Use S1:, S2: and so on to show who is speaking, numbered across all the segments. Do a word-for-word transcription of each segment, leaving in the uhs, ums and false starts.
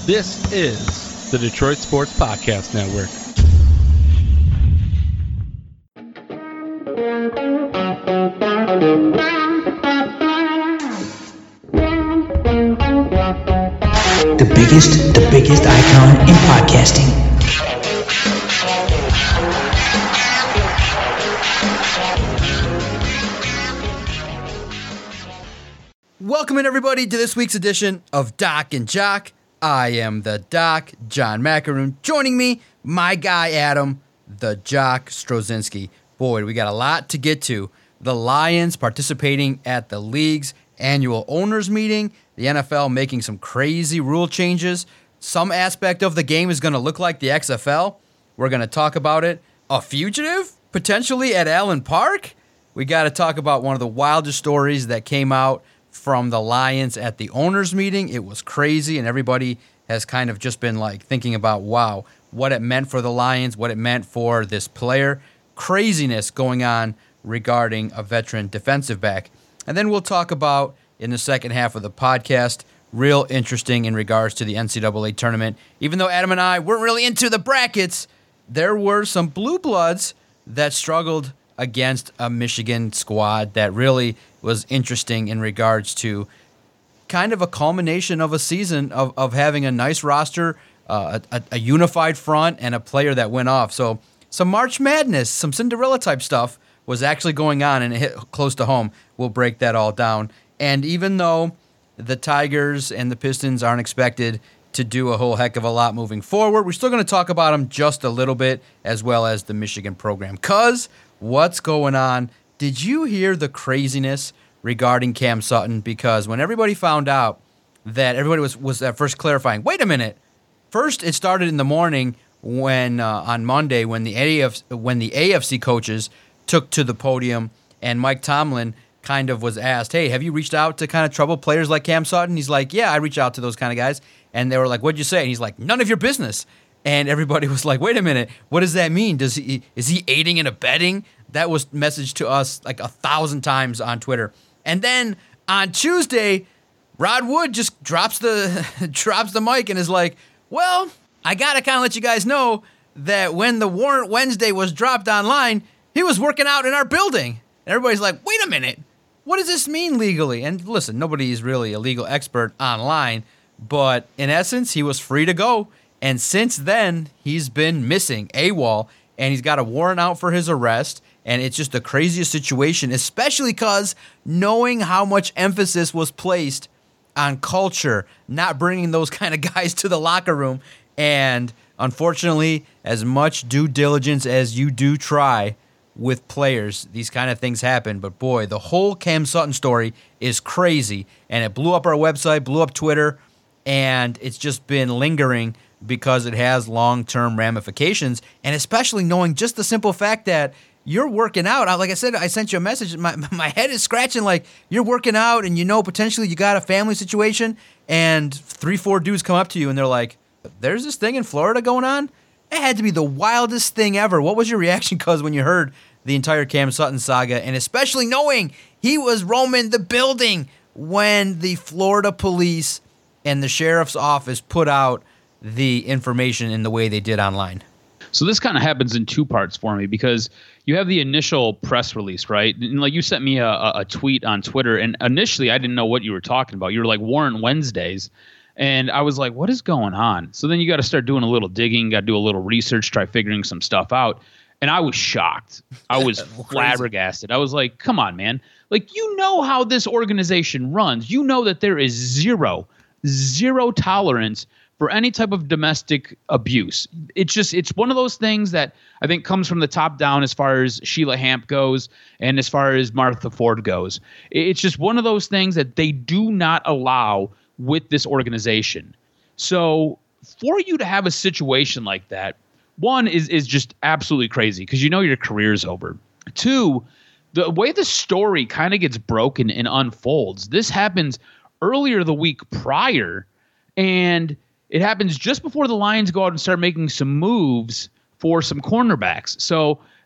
S1: This is the Detroit Sports Podcast Network.
S2: The biggest, the biggest icon in podcasting.
S3: Welcome in, everybody, to this week's edition of Doc and Jock. I am the Doc, John Macaroon. Joining me, my guy, Adam, the Jock Strozinski. Boy, we got a lot to get to. The Lions participating at the league's annual owners meeting. The N F L making some crazy rule changes. Some aspect of the game is going to look like the X F L. We're going to talk about it. A fugitive, potentially at Allen Park. We got to talk about one of the wildest stories that came out from the Lions at the owners meeting. It was crazy, and everybody has kind of just been like thinking about, wow, what it meant for the Lions, what it meant for this player. Craziness going on regarding a veteran defensive back. And then we'll talk about, in the second half of the podcast, real interesting in regards to the N C double A tournament. Even though Adam and I weren't really into the brackets, there were some blue bloods that struggled against a Michigan squad that really was interesting in regards to kind of a culmination of a season of, of having a nice roster, uh, a, a unified front, and a player that went off. So some March Madness, some Cinderella type stuff was actually going on, and it hit close to home. We'll break that all down. And even though the Tigers and the Pistons aren't expected to do a whole heck of a lot moving forward, we're still going to talk about them just a little bit, as well as the Michigan program. Because what's going on? Did you hear the craziness regarding Cam Sutton? Because when everybody found out that everybody was, was at first clarifying, wait a minute. First, it started in the morning when uh, on Monday when the A F C, when the A F C coaches took to the podium and Mike Tomlin kind of was asked, hey, have you reached out to kind of troubled players like Cam Sutton? He's like, yeah, I reach out to those kind of guys. And they were like, what'd you say? And he's like, none of your business. And everybody was like, wait a minute, what does that mean? Does he is he aiding and abetting? That was messaged to us like a thousand times on Twitter. And then on Tuesday, Rod Wood just drops the drops the mic and is like, well, I got to kind of let you guys know that when the Warrant Wednesday was dropped online, he was working out in our building. And everybody's like, wait a minute, what does this mean legally? And listen, nobody is really a legal expert online, but in essence, he was free to go. And since then, he's been missing, AWOL, and he's got a warrant out for his arrest. And it's just the craziest situation, especially because knowing how much emphasis was placed on culture, not bringing those kind of guys to the locker room. And unfortunately, as much due diligence as you do try with players, these kind of things happen. But boy, the whole Cam Sutton story is crazy. And it blew up our website, blew up Twitter, and it's just been lingering because it has long-term ramifications. And especially knowing just the simple fact that you're working out. Like I said, I sent you a message. My my head is scratching like you're working out and you know potentially you got a family situation and three, four dudes come up to you and they're like, there's this thing in Florida going on? It had to be the wildest thing ever. What was your reaction, cuz, when you heard the entire Cam Sutton saga, and especially knowing he was roaming the building when the Florida police and the sheriff's office put out the information in the way they did online?
S4: So this kind of happens in two parts for me, because you have the initial press release, right? And like you sent me a, a tweet on Twitter, and initially I didn't know what you were talking about. You were like Warrant Wednesdays, and I was like, what is going on? So then you got to start doing a little digging, got to do a little research, try figuring some stuff out. And I was shocked. I was flabbergasted. I was like, come on, man. Like, you know how this organization runs. You know that there is zero, zero tolerance for any type of domestic abuse. It's just, it's one of those things that I think comes from the top down as far as Sheila Hamp goes and as far as Martha Ford goes. It's just one of those things that they do not allow with this organization. So for you to have a situation like that, one is, is just absolutely crazy because you know your career's over. Two, the way the story kind of gets broken and unfolds, this happens earlier the week prior, and it happens just before the Lions go out and start making some moves for some cornerbacks. So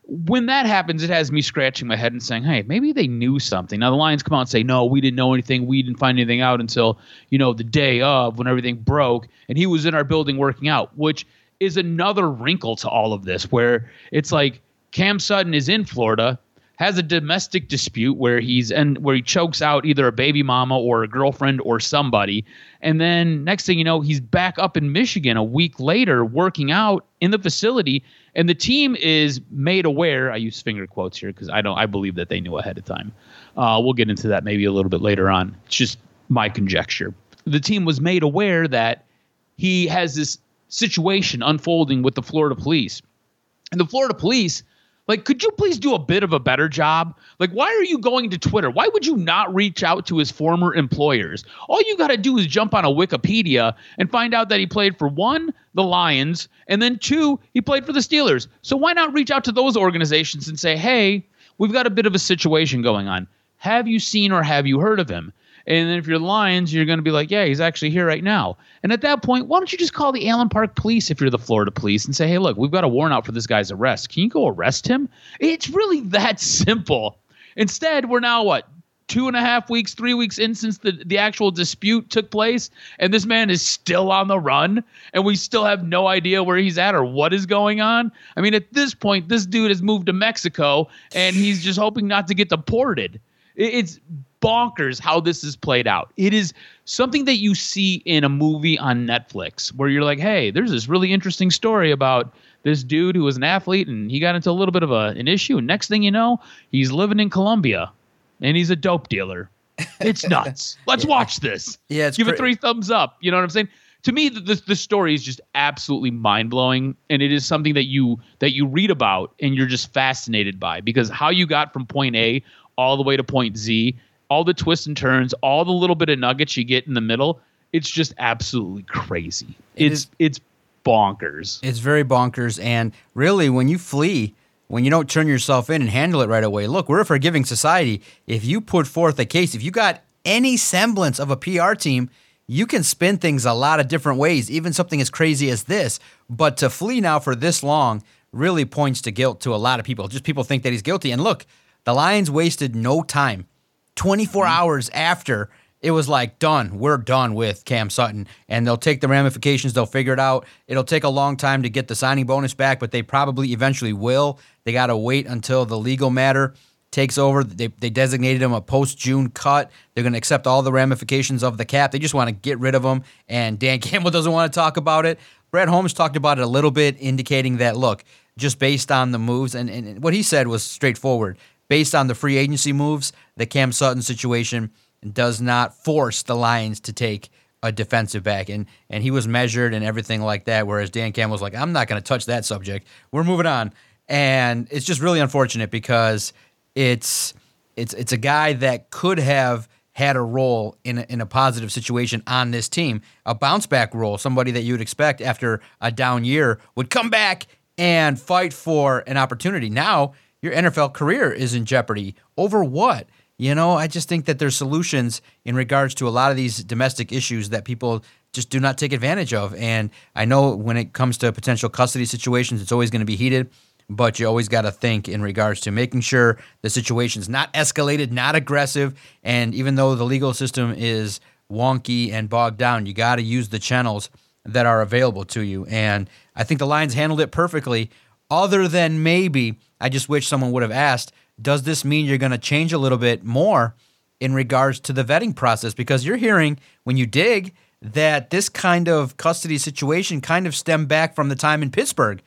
S4: when that happens, it has me scratching my head and saying, hey, maybe they knew something. Now the Lions come out and say, no, we didn't know anything. We didn't find anything out until, you know, the day of when everything broke and he was in our building working out, which is another wrinkle to all of this where it's like Cam Sutton is in Florida, has a domestic dispute where he's and where he chokes out either a baby mama or a girlfriend or somebody. And then next thing you know, he's back up in Michigan a week later working out in the facility. And the team is made aware. I use finger quotes here because I don't. I believe that they knew ahead of time. Uh, we'll get into that maybe a little bit later on. It's just my conjecture. The team was made aware that he has this situation unfolding with the Florida police, and the Florida police. Like, could you please do a bit of a better job? Like, why are you going to Twitter? Why would you not reach out to his former employers? All you got to do is jump on a Wikipedia and find out that he played for, one, the Lions, and then two, he played for the Steelers. So why not reach out to those organizations and say, hey, we've got a bit of a situation going on. Have you seen or have you heard of him? And then if you're the Lions, you're going to be like, yeah, he's actually here right now. And at that point, why don't you just call the Allen Park police if you're the Florida police and say, hey, look, we've got a warrant out for this guy's arrest. Can you go arrest him? It's really that simple. Instead, we're now, what, two and a half weeks, three weeks in since the, the actual dispute took place, and this man is still on the run, and we still have no idea where he's at or what is going on. I mean, at this point, this dude has moved to Mexico, and he's just hoping not to get deported. It's bonkers how this is played out. It is something that you see in a movie on Netflix where you're like, hey, there's this really interesting story about this dude who was an athlete and he got into a little bit of a, an issue. And next thing you know, he's living in Colombia and he's a dope dealer. It's nuts. Let's yeah. watch this.
S3: Yeah, it's
S4: Give
S3: cra-
S4: it three thumbs up. You know what I'm saying? To me, the, the, the story is just absolutely mind-blowing, and it is something that you that you read about and you're just fascinated by because how you got from point A all the way to point Z, all the twists and turns, all the little bit of nuggets you get in the middle, it's just absolutely crazy.
S3: It
S4: it's
S3: is,
S4: it's bonkers.
S3: It's very bonkers, and really, when you flee, when you don't turn yourself in and handle it right away, look, we're a forgiving society. If you put forth a case, if you got any semblance of a P R team, you can spin things a lot of different ways, even something as crazy as this. But to flee now for this long really points to guilt to a lot of people. Just people think that he's guilty. And look, the Lions wasted no time. twenty-four mm-hmm. hours after, it was like, done. We're done with Cam Sutton. And they'll take the ramifications. They'll figure it out. It'll take a long time to get the signing bonus back, but they probably eventually will. They got to wait until the legal matter takes over. They, they designated him a post-June cut. They're going to accept all the ramifications of the cap. They just want to get rid of him, and Dan Campbell doesn't want to talk about it. Brad Holmes talked about it a little bit, indicating that, look, just based on the moves, and, and what he said was straightforward. Based on the free agency moves, the Cam Sutton situation does not force the Lions to take a defensive back. And and he was measured and everything like that, whereas Dan Campbell was like, I'm not going to touch that subject. We're moving on. And it's just really unfortunate because it's it's it's a guy that could have had a role in a, in a positive situation on this team, a bounce-back role, somebody that you would expect after a down year would come back and fight for an opportunity. Now, your N F L career is in jeopardy. Over what? You know, I just think that there's solutions in regards to a lot of these domestic issues that people just do not take advantage of. And I know when it comes to potential custody situations, it's always going to be heated, but you always got to think in regards to making sure the situation's not escalated, not aggressive. And even though the legal system is wonky and bogged down, you got to use the channels that are available to you. And I think the Lions handled it perfectly, other than maybe I just wish someone would have asked, does this mean you're going to change a little bit more in regards to the vetting process? Because you're hearing, when you dig, that this kind of custody situation kind of stemmed back from the time in Pittsburgh.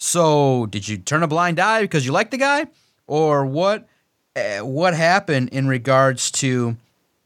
S3: So did you turn a blind eye because you like the guy? Or what uh, what happened in regards to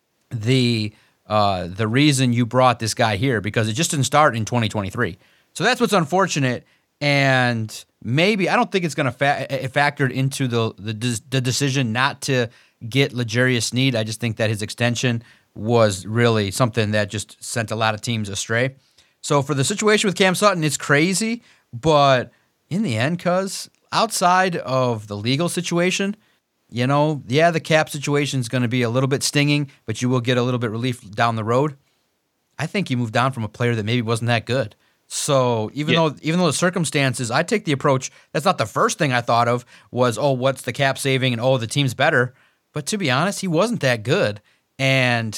S3: the uh, the reason you brought this guy here? Because it just didn't start in twenty twenty-three. So that's what's unfortunate. And maybe, I don't think it's going to fa- it factored into the, the the decision not to get L'Jarius Sneed. I just think that his extension was really something that just sent a lot of teams astray. So for the situation with Cam Sutton, it's crazy, but in the end, cuz outside of the legal situation, you know, yeah, the cap situation is going to be a little bit stinging, but you will get a little bit relief down the road. I think you moved on from a player that maybe wasn't that good. So even
S4: Yeah.
S3: though even though the circumstances, I take the approach. That's not the first thing I thought of was, oh, what's the cap saving, and oh, the team's better. But to be honest, he wasn't that good. And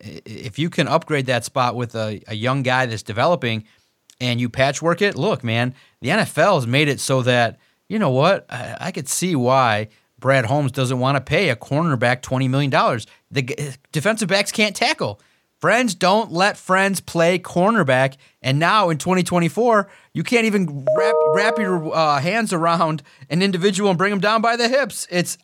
S3: if you can upgrade that spot with a, a young guy that's developing, and you patchwork it, look, man, the N F L has made it so that, you know what, I, I could see why Brad Holmes doesn't want to pay a cornerback twenty million dollars. The g- defensive backs can't tackle. Friends don't let friends play cornerback. And now in twenty twenty-four, you can't even wrap, wrap your uh, hands around an individual and bring him down by the hips. It's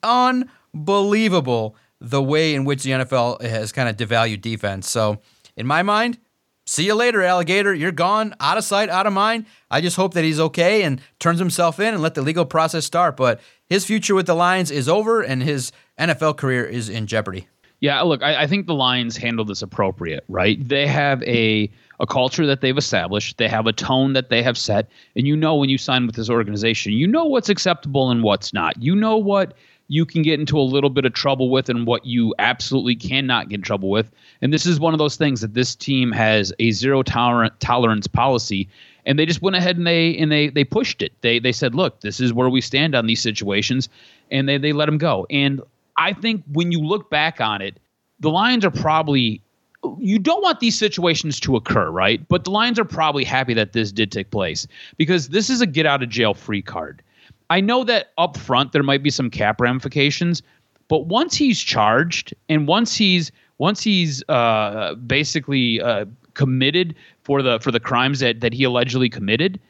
S3: unbelievable the way in which the N F L has kind of devalued defense. So in my mind, see you later, alligator. You're gone, out of sight, out of mind. I just hope that he's okay and turns himself in and let the legal process start. But his future with the Lions is over, and his N F L career is in jeopardy.
S4: Yeah, look, I, I think the Lions handle this appropriate, right? They have a a culture that they've established. They have a tone that they have set. And you know when you sign with this organization, you know what's acceptable and what's not. You know what you can get into a little bit of trouble with and what you absolutely cannot get in trouble with. And this is one of those things that this team has a zero tolerant tolerance policy. And they just went ahead and they and they they pushed it. They they said, look, this is where we stand on these situations. And they they let them go. And I think when you look back on it, the Lions are probably, you don't want these situations to occur, right? But the Lions are probably happy that this did take place because this is a get out of jail free card. I know that up front there might be some cap ramifications, but once he's charged and once he's once he's uh, basically uh, committed for the for the crimes that that he allegedly committed,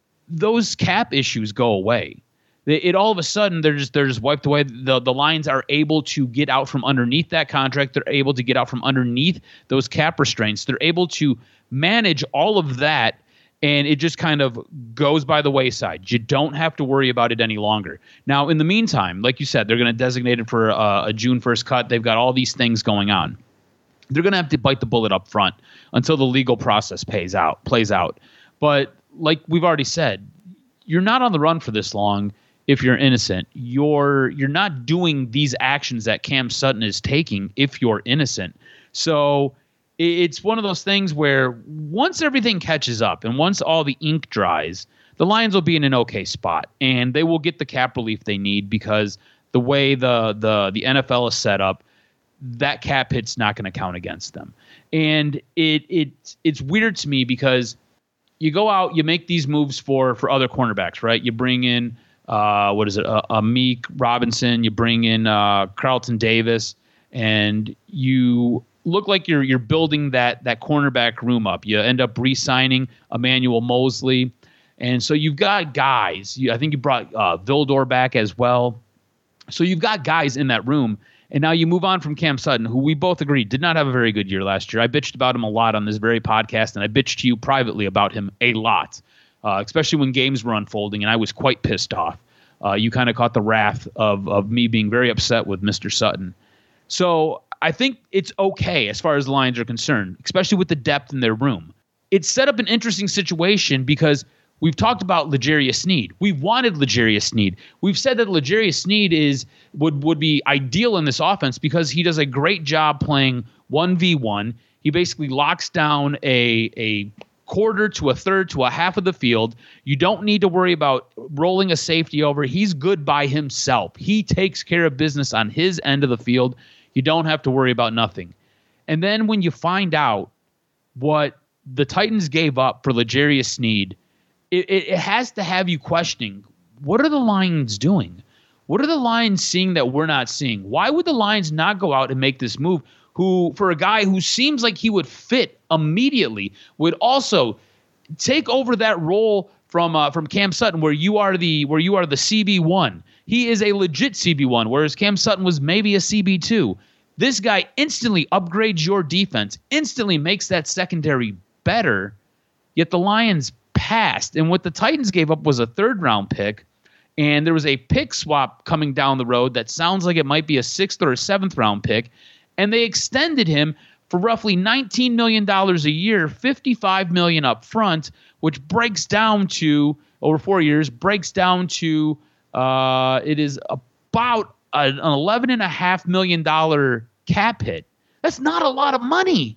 S4: those cap issues go away. It all of a sudden they're just they're just wiped away. The the Lions are able to get out from underneath that contract. They're able to get out from underneath those cap restraints. They're able to manage all of that, and it just kind of goes by the wayside. You don't have to worry about it any longer. Now, in the meantime, like you said, they're going to designate it for a, a June first cut. They've got all these things going on. They're going to have to bite the bullet up front until the legal process pays out, plays out. But like we've already said, you're not on the run for this long. If you're innocent, you're you're not doing these actions that Cam Sutton is taking if you're innocent. So it's one of those things where once everything catches up and once all the ink dries, the Lions will be in an okay spot and they will get the cap relief they need because the way the the the N F L is set up, that cap hit's not going to count against them. And it it it's weird to me because you go out, you make these moves for for other cornerbacks, right? You bring in Uh, what is it? Uh, uh, Meek Robinson. You bring in uh, Carlton Davis, and you look like you're you're building that that cornerback room up. You end up re-signing Emmanuel Mosley, and so you've got guys. You, I think you brought uh, Vildor back as well. So you've got guys in that room, and now you move on from Cam Sutton, who we both agree did not have a very good year last year. I bitched about him a lot on this very podcast, and I bitched to you privately about him a lot. Uh, especially when games were unfolding, and I was quite pissed off. Uh, you kind of caught the wrath of of me being very upset with Mister Sutton. So I think it's okay as far as the Lions are concerned, especially with the depth in their room. It's set up an interesting situation because we've talked about L'Jarius Sneed. We've wanted L'Jarius Sneed. We've said that L'Jarius Sneed is would would be ideal in this offense because he does a great job playing one v one. He basically locks down a a quarter to a third to a half of the field. You don't need to worry about rolling a safety over. He's good by himself. He takes care of business on his end of the field. You don't have to worry about nothing. And then when you find out what the Titans gave up for L'Jarius Sneed, it, it, it has to have you questioning, what are the Lions doing? What are the Lions seeing that we're not seeing? Why would the Lions not go out and make this move? Who, for a guy who seems like he would fit immediately, would also take over that role from uh, from Cam Sutton, where you are the where you are the C B one. He is a legit C B one, whereas Cam Sutton was maybe a C B two. This guy instantly upgrades your defense, instantly makes that secondary better. Yet the Lions passed, and what the Titans gave up was a third round pick, and there was a pick swap coming down the road that sounds like it might be a sixth or a seventh round pick. And they extended him for roughly nineteen million dollars a year, fifty-five million dollars up front, which breaks down to, over four years, breaks down to, uh, it is about an eleven point five million dollars cap hit. That's not a lot of money.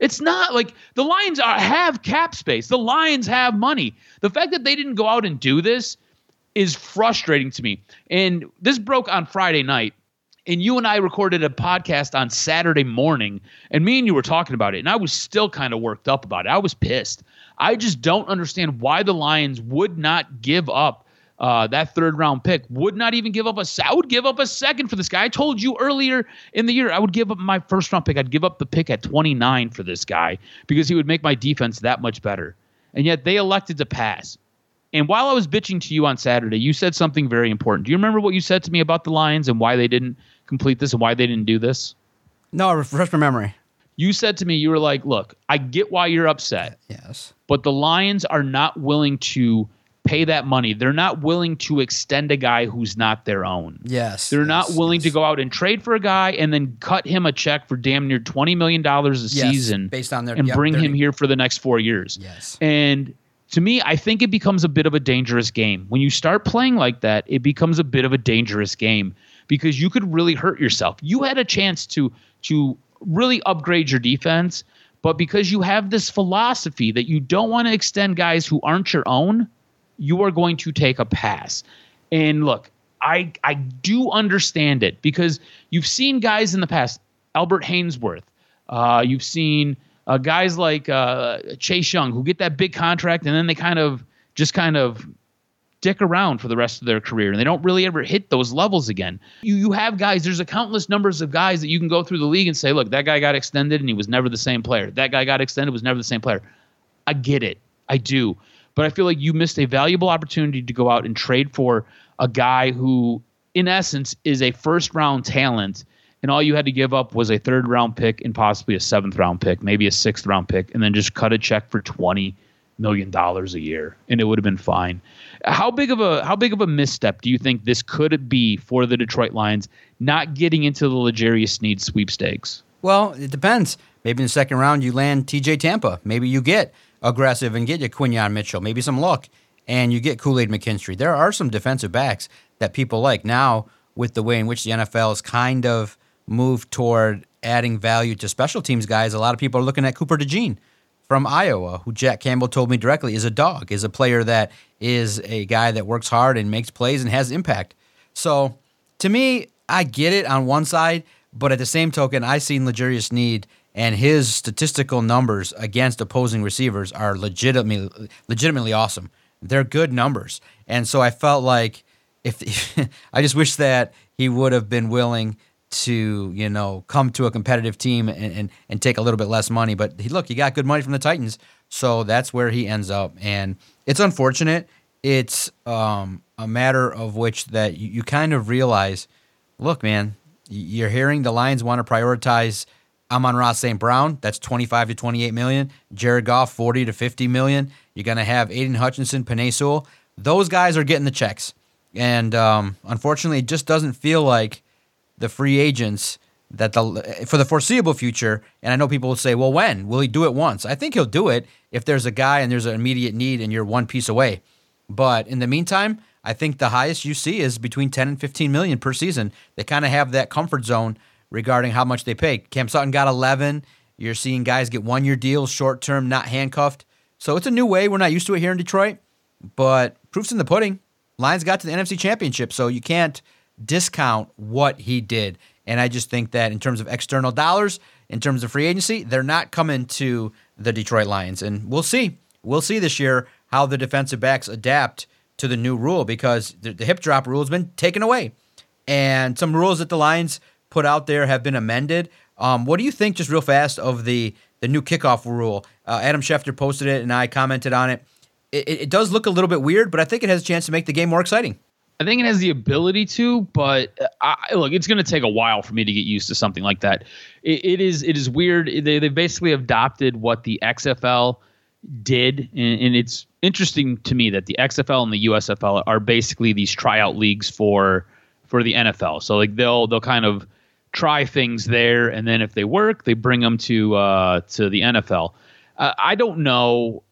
S4: It's not like the Lions are, have cap space. The Lions have money. The fact that they didn't go out and do this is frustrating to me. And this broke on Friday night. And you and I recorded a podcast on Saturday morning, and me and you were talking about it, and I was still kind of worked up about it. I was pissed. I just don't understand why the Lions would not give up uh, that third-round pick, would not even give up a – I would give up a second for this guy. I told you earlier in the year I would give up my first-round pick. I'd give up the pick at twenty-nine for this guy because he would make my defense that much better. And yet they elected to pass. And while I was bitching to you on Saturday, you said something very important. Do you remember what you said to me about the Lions and why they didn't complete this and why they didn't do this?
S3: No, refresh my memory.
S4: You said to me, you were like, look, I get why you're upset.
S3: Yes.
S4: But the Lions are not willing to pay that money. They're not willing to extend a guy who's not their own.
S3: Yes.
S4: They're
S3: yes,
S4: not willing
S3: yes.
S4: to go out and trade for a guy and then cut him a check for damn near twenty million dollars a
S3: yes,
S4: season
S3: based on their,
S4: and
S3: yep,
S4: bring him
S3: thirty
S4: here for the next four years.
S3: Yes.
S4: And to me, I think it becomes a bit of a dangerous game. When you start playing like that, it becomes a bit of a dangerous game because you could really hurt yourself. You had a chance to to really upgrade your defense, but because you have this philosophy that you don't want to extend guys who aren't your own, you are going to take a pass. And look, I I do understand it because you've seen guys in the past, Albert Hainsworth, uh, you've seen Uh, guys like uh, Chase Young who get that big contract and then they kind of just kind of dick around for the rest of their career and they don't really ever hit those levels again. You you have guys, there's a countless numbers of guys that you can go through the league and say, look, that guy got extended and he was never the same player. That guy got extended, was never the same player. I get it. I do. But I feel like you missed a valuable opportunity to go out and trade for a guy who, in essence, is a first-round talent, and all you had to give up was a third-round pick and possibly a seventh-round pick, maybe a sixth-round pick, and then just cut a check for twenty million dollars a year, and it would have been fine. How big of a how big of a misstep do you think this could be for the Detroit Lions not getting into the L'Jarius Sneed sweepstakes?
S3: Well, it depends. Maybe in the second round you land T J Tampa. Maybe you get aggressive and get your Quinyon Mitchell. Maybe some luck, and you get Kool-Aid McKinstry. There are some defensive backs that people like. Now, with the way in which the N F L is kind of moved toward adding value to special teams guys, a lot of people are looking at Cooper DeJean from Iowa, who Jack Campbell told me directly is a dog, is a player that is a guy that works hard and makes plays and has impact. So, to me, I get it on one side, but at the same token, I've seen L'Jarius Sneed and his statistical numbers against opposing receivers are legitimately legitimately awesome. They're good numbers. And so I felt like if, if I just wish that he would have been willing to, you know, come to a competitive team and, and, and take a little bit less money. But he, look, he got good money from the Titans, so that's where he ends up. And it's unfortunate. It's um, a matter of which that you, you kind of realize, look, man, you're hearing the Lions want to prioritize Amon-Ra Saint Brown. That's twenty-five to twenty-eight million. Jared Goff, forty to fifty million. You're going to have Aiden Hutchinson, Penei Sewell. Those guys are getting the checks. And um, unfortunately, it just doesn't feel like the free agents that the for the foreseeable future, and I know people will say, well, when? Will he do it once? I think he'll do it if there's a guy and there's an immediate need and you're one piece away. But in the meantime, I think the highest you see is between ten and fifteen million per season. They kind of have that comfort zone regarding how much they pay. Cam Sutton got eleven. You're seeing guys get one-year deals, short-term, not handcuffed. So it's a new way. We're not used to it here in Detroit, but proof's in the pudding. Lions got to the N F C Championship, so you can't discount what he did. And I just think that in terms of external dollars, in terms of free agency, they're not coming to the Detroit Lions. And we'll see. We'll see this year how the defensive backs adapt to the new rule, because the, the hip drop rule has been taken away. And some rules that the Lions put out there have been amended. Um, what do you think, just real fast, of the, the new kickoff rule? Uh, Adam Schefter posted it, and I commented on it. It, it. It does look a little bit weird, but I think it has a chance to make the game more exciting.
S4: I think it has the ability to, but I, look, it's going to take a while for me to get used to something like that. It, it is it is weird. They they basically adopted what the X F L did, and, and it's interesting to me that the X F L and the U S F L are basically these tryout leagues for for the N F L. So like they'll they'll kind of try things there, and then if they work, they bring them to uh, to the N F L. Uh, I don't know.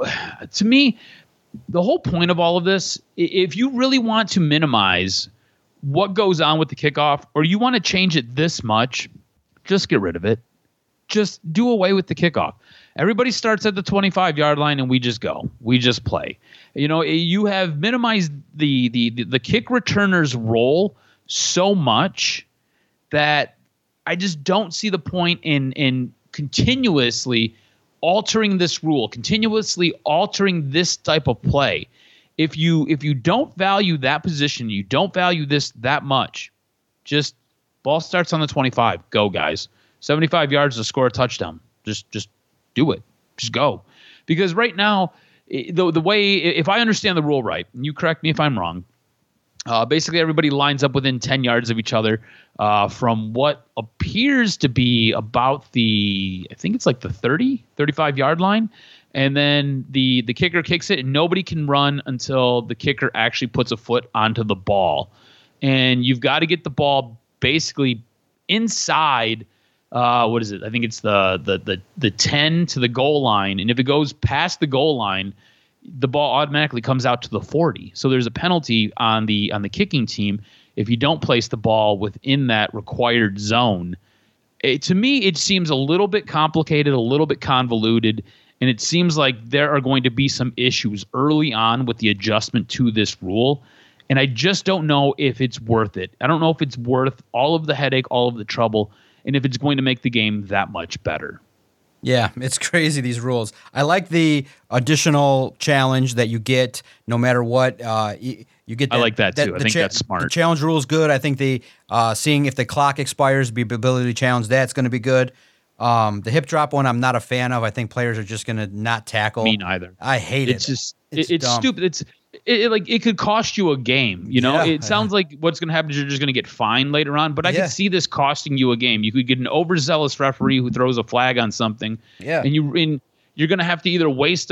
S4: To me, the whole point of all of this, if you really want to minimize what goes on with the kickoff, or you want to change it this much, just get rid of it. just do away with the kickoff. Everybody starts at the twenty-five yard line and we just go. We just play. You know, you have minimized the the the, the kick returner's role so much that I just don't see the point in in continuously altering this rule, continuously altering this type of play. If you if you don't value that position, you don't value this that much, just ball starts on the twenty-five. Go, guys. seventy-five yards to score a touchdown. Just just do it. Just go. Because right now, the the way, if I understand the rule right, and you correct me if I'm wrong, uh, basically everybody lines up within ten yards of each other uh, from what appears to be about the, I think it's like the thirty, thirty-five yard line. And then the, the kicker kicks it, and nobody can run until the kicker actually puts a foot onto the ball. And you've got to get the ball basically inside, uh, what is it? I think it's the, the the the ten to the goal line. And if it goes past the goal line, the ball automatically comes out to the forty. So there's a penalty on the on the kicking team if you don't place the ball within that required zone. It, to me, it seems a little bit complicated, a little bit convoluted. And it seems like there are going to be some issues early on with the adjustment to this rule. And I just don't know if it's worth it. I don't know if it's worth all of the headache, all of the trouble, and if it's going to make the game that much better.
S3: Yeah, it's crazy, these rules. I like the additional challenge that you get no matter what. Uh, you, you get. That,
S4: I like that, too. That, I think cha- that's smart.
S3: The challenge rule is good. I think the uh, seeing if the clock expires, the ability to challenge that's going to be good. Um, the hip drop one, I'm not a fan of. I think players are just going to not tackle.
S4: Me neither.
S3: I hate
S4: it's
S3: it.
S4: Just,
S3: it's
S4: it, it's stupid. It's it, it, like it could cost you a game. You know,
S3: yeah.
S4: It sounds like what's going to happen is you're just going to get fined later on. But I
S3: yeah.
S4: can see this costing you a game. You could get an overzealous referee who throws a flag on something.
S3: Yeah.
S4: And you in you're going to have to either waste a,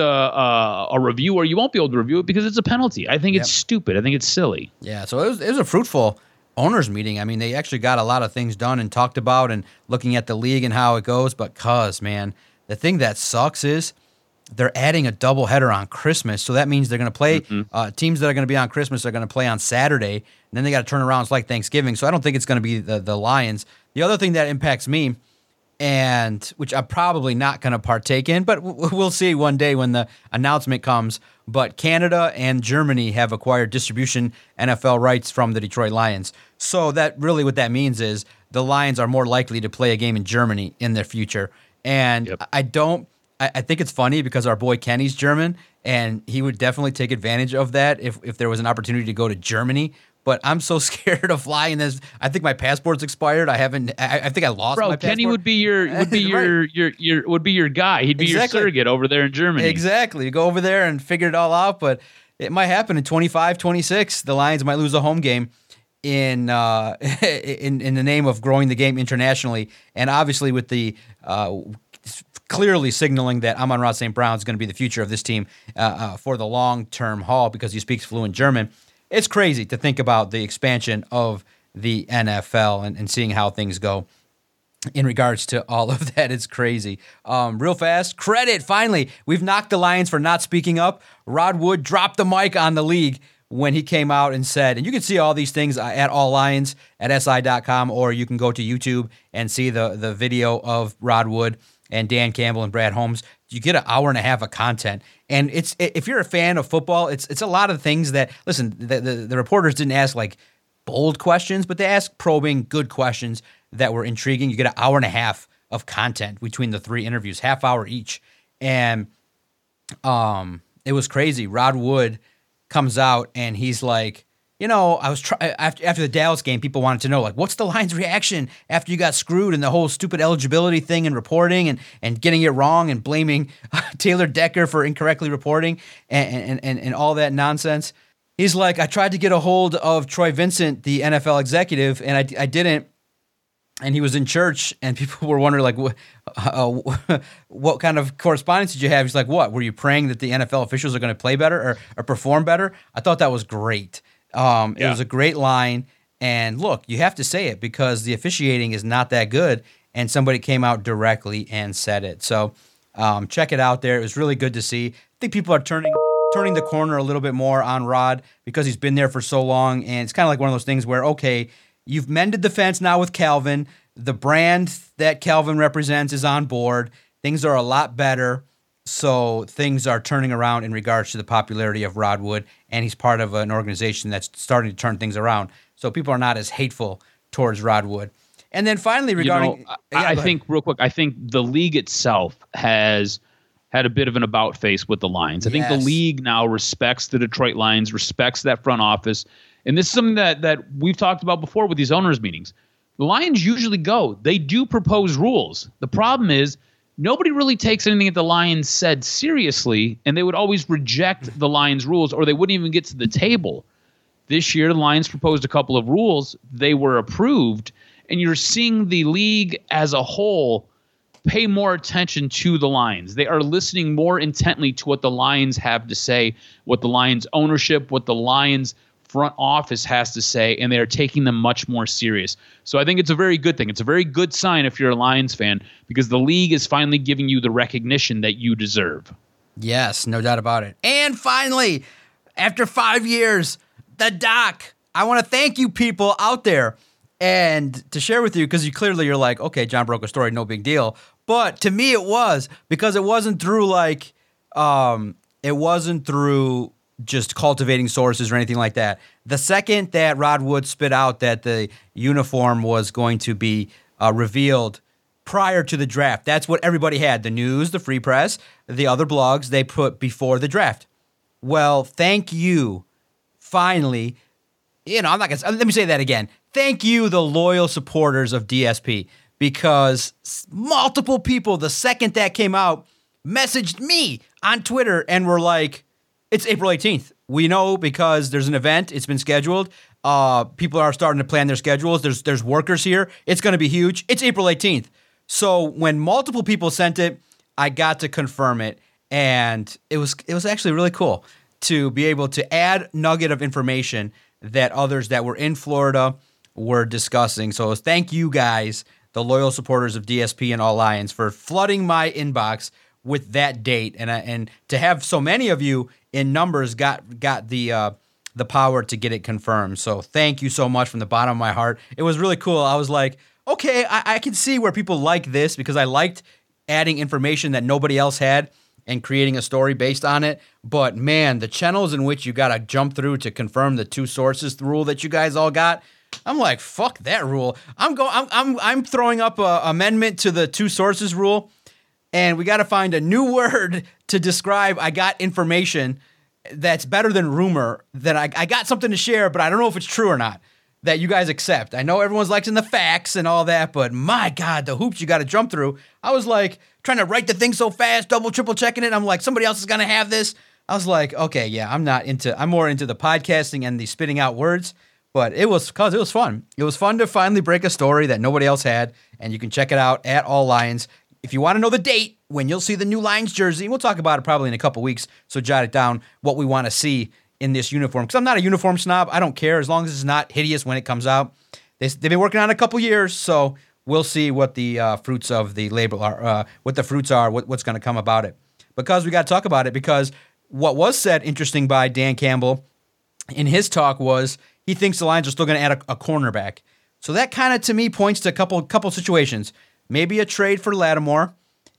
S4: a a review or you won't be able to review it because it's a penalty. I think it's yep. stupid. I think it's silly.
S3: Yeah. So it was it was a fruitful owners meeting. I mean, they actually got a lot of things done and talked about and looking at the league and how it goes. But cuz, man, the thing that sucks is they're adding a doubleheader on Christmas. So that means they're going to play mm-hmm. uh, teams that are going to be on Christmas are going to play on Saturday. And then they got to turn around. It's like Thanksgiving. So I don't think it's going to be the, the Lions. The other thing that impacts me, and which I'm probably not going to partake in, but w- we'll see one day when the announcement comes. But Canada and Germany have acquired distribution N F L rights from the Detroit Lions. So that really what that means is the Lions are more likely to play a game in Germany in their future. And yep. I don't, I, I think it's funny because our boy Kenny's German, and he would definitely take advantage of that if, if there was an opportunity to go to Germany. But I'm so scared of flying this. I think my passport's expired. I haven't. I, I think I lost
S4: Bro,
S3: my passport.
S4: Kenny would be your would be your, right. your your would be your guy. He'd be exactly. your surrogate over there in Germany.
S3: Exactly. You go over there and figure it all out. But it might happen in twenty-five, twenty-six. The Lions might lose a home game in uh, in in the name of growing the game internationally, and obviously with the. Uh, clearly signaling that Amon-Ra Saint Brown is going to be the future of this team uh, uh, for the long-term haul because he speaks fluent German. It's crazy to think about the expansion of the N F L and, and seeing how things go in regards to all of that. It's crazy. Um, real fast, credit, finally. We've knocked the Lions for not speaking up. Rod Wood dropped the mic on the league when he came out and said, and you can see all these things at All Lions at S I dot com, or you can go to YouTube and see the, the video of Rod Wood and Dan Campbell and Brad Holmes. You get an hour and a half of content. And it's if you're a fan of football, it's it's a lot of things that, listen, the, the, the reporters didn't ask like bold questions, but they asked probing, good questions that were intriguing. You get an hour and a half of content between the three interviews, half hour each. And um, it was crazy. Rod Wood comes out and he's like, you know, I was try- after after the Dallas game, people wanted to know, like, what's the Lions' reaction after you got screwed and the whole stupid eligibility thing and reporting and, and getting it wrong and blaming Taylor Decker for incorrectly reporting and, and, and, and all that nonsense. He's like, I tried to get a hold of Troy Vincent, the N F L executive, and I, I didn't. And he was in church, and people were wondering, like, what, uh, what kind of correspondence did you have? He's like, what? Were you praying that the N F L officials are going to play better or, or perform better? I thought that was great. Um, yeah. It was a great line, and look, you have to say it because the officiating is not that good, and somebody came out directly and said it. So um, check it out there. It was really good to see. I think people are turning turning the corner a little bit more on Rod because he's been there for so long, and it's kind of like one of those things where, okay, you've mended the fence now with Calvin. the brand that Calvin represents is on board. Things are a lot better. So things are turning around in regards to the popularity of Rod Wood, and he's part of an organization that's starting to turn things around. So people are not as hateful towards Rod Wood. And then finally, regarding,
S4: you know,
S3: yeah,
S4: I think real quick, I think the league itself has had a bit of an about face with the Lions. I
S3: Yes.
S4: think the league now respects the Detroit Lions, respects that front office, and this is something that that we've talked about before with these owners' meetings. The Lions usually go; they do propose rules. The problem is, nobody really takes anything that the Lions said seriously, and they would always reject the Lions' rules, or they wouldn't even get to the table. This year, the Lions proposed a couple of rules. They were approved, and you're seeing the league as a whole pay more attention to the Lions. They are listening more intently to what the Lions have to say, what the Lions ownership, what the Lions front office has to say, and they are taking them much more serious. So I think it's a very good thing. It's a very good sign if you're a Lions fan, because the league is finally giving you the recognition that you deserve.
S3: yes, no doubt about it. And finally, after five years, the doc. I want to thank you people out there and to share with you, because you clearly you're like, okay, John broke a story, no big deal. But to me, it was, because it wasn't through like, um, it wasn't through just cultivating sources or anything like that. The second that Rod Wood spit out that the uniform was going to be uh, revealed prior to the draft, that's what everybody had. The news, the free press, the other blogs, they put before the draft. Well, thank you. Finally, you know, I'm not going to, let me say that again. Thank you, the loyal supporters of D S P, because multiple people, the second that came out, messaged me on Twitter and were like, it's April eighteenth. We know because there's an event. It's been scheduled. Uh, people are starting to plan their schedules. There's there's workers here. It's going to be huge. It's April eighteenth. So when multiple people sent it, I got to confirm it, and it was it was actually really cool to be able to add nugget of information that others that were in Florida were discussing. So thank you guys, the loyal supporters of D S P and All Lions, for flooding my inbox with that date, and uh, and to have so many of you in numbers got got the uh, the power to get it confirmed. So thank you so much from the bottom of my heart. It was really cool. I was like, okay, I, I can see where people like this, because I liked adding information that nobody else had and creating a story based on it. But man, the channels in which you got to jump through to confirm the two sources rule that you guys all got, I'm like, fuck that rule. I'm going. I'm I'm I'm throwing up a amendment to the two sources rule. And we got to find a new word to describe I got information that's better than rumor, that I, I got something to share, but I don't know if it's true or not, that you guys accept. I know everyone's liking the facts and all that, but my God, the hoops you got to jump through. I was like trying to write the thing so fast, double, triple checking it. I'm like, somebody else is going to have this. I was like, okay, yeah, I'm not into, I'm more into the podcasting and the spitting out words, but it was, cause it was fun. It was fun to finally break a story that nobody else had, and you can check it out at All Lions. If you want to know the date when you'll see the new Lions jersey, we'll talk about it probably in a couple weeks, so jot it down, what we want to see in this uniform. Because I'm not a uniform snob. I don't care as long as it's not hideous when it comes out. They, they've been working on it a couple years, so we'll see what the uh, fruits of the label are, uh, what the fruits are, what, what's going to come about it. Because we got to talk about it, because what was said, interesting, by Dan Campbell in his talk was he thinks the Lions are still going to add a, a cornerback. So that kind of, to me, points to a couple couple situations. Maybe a trade for Lattimore,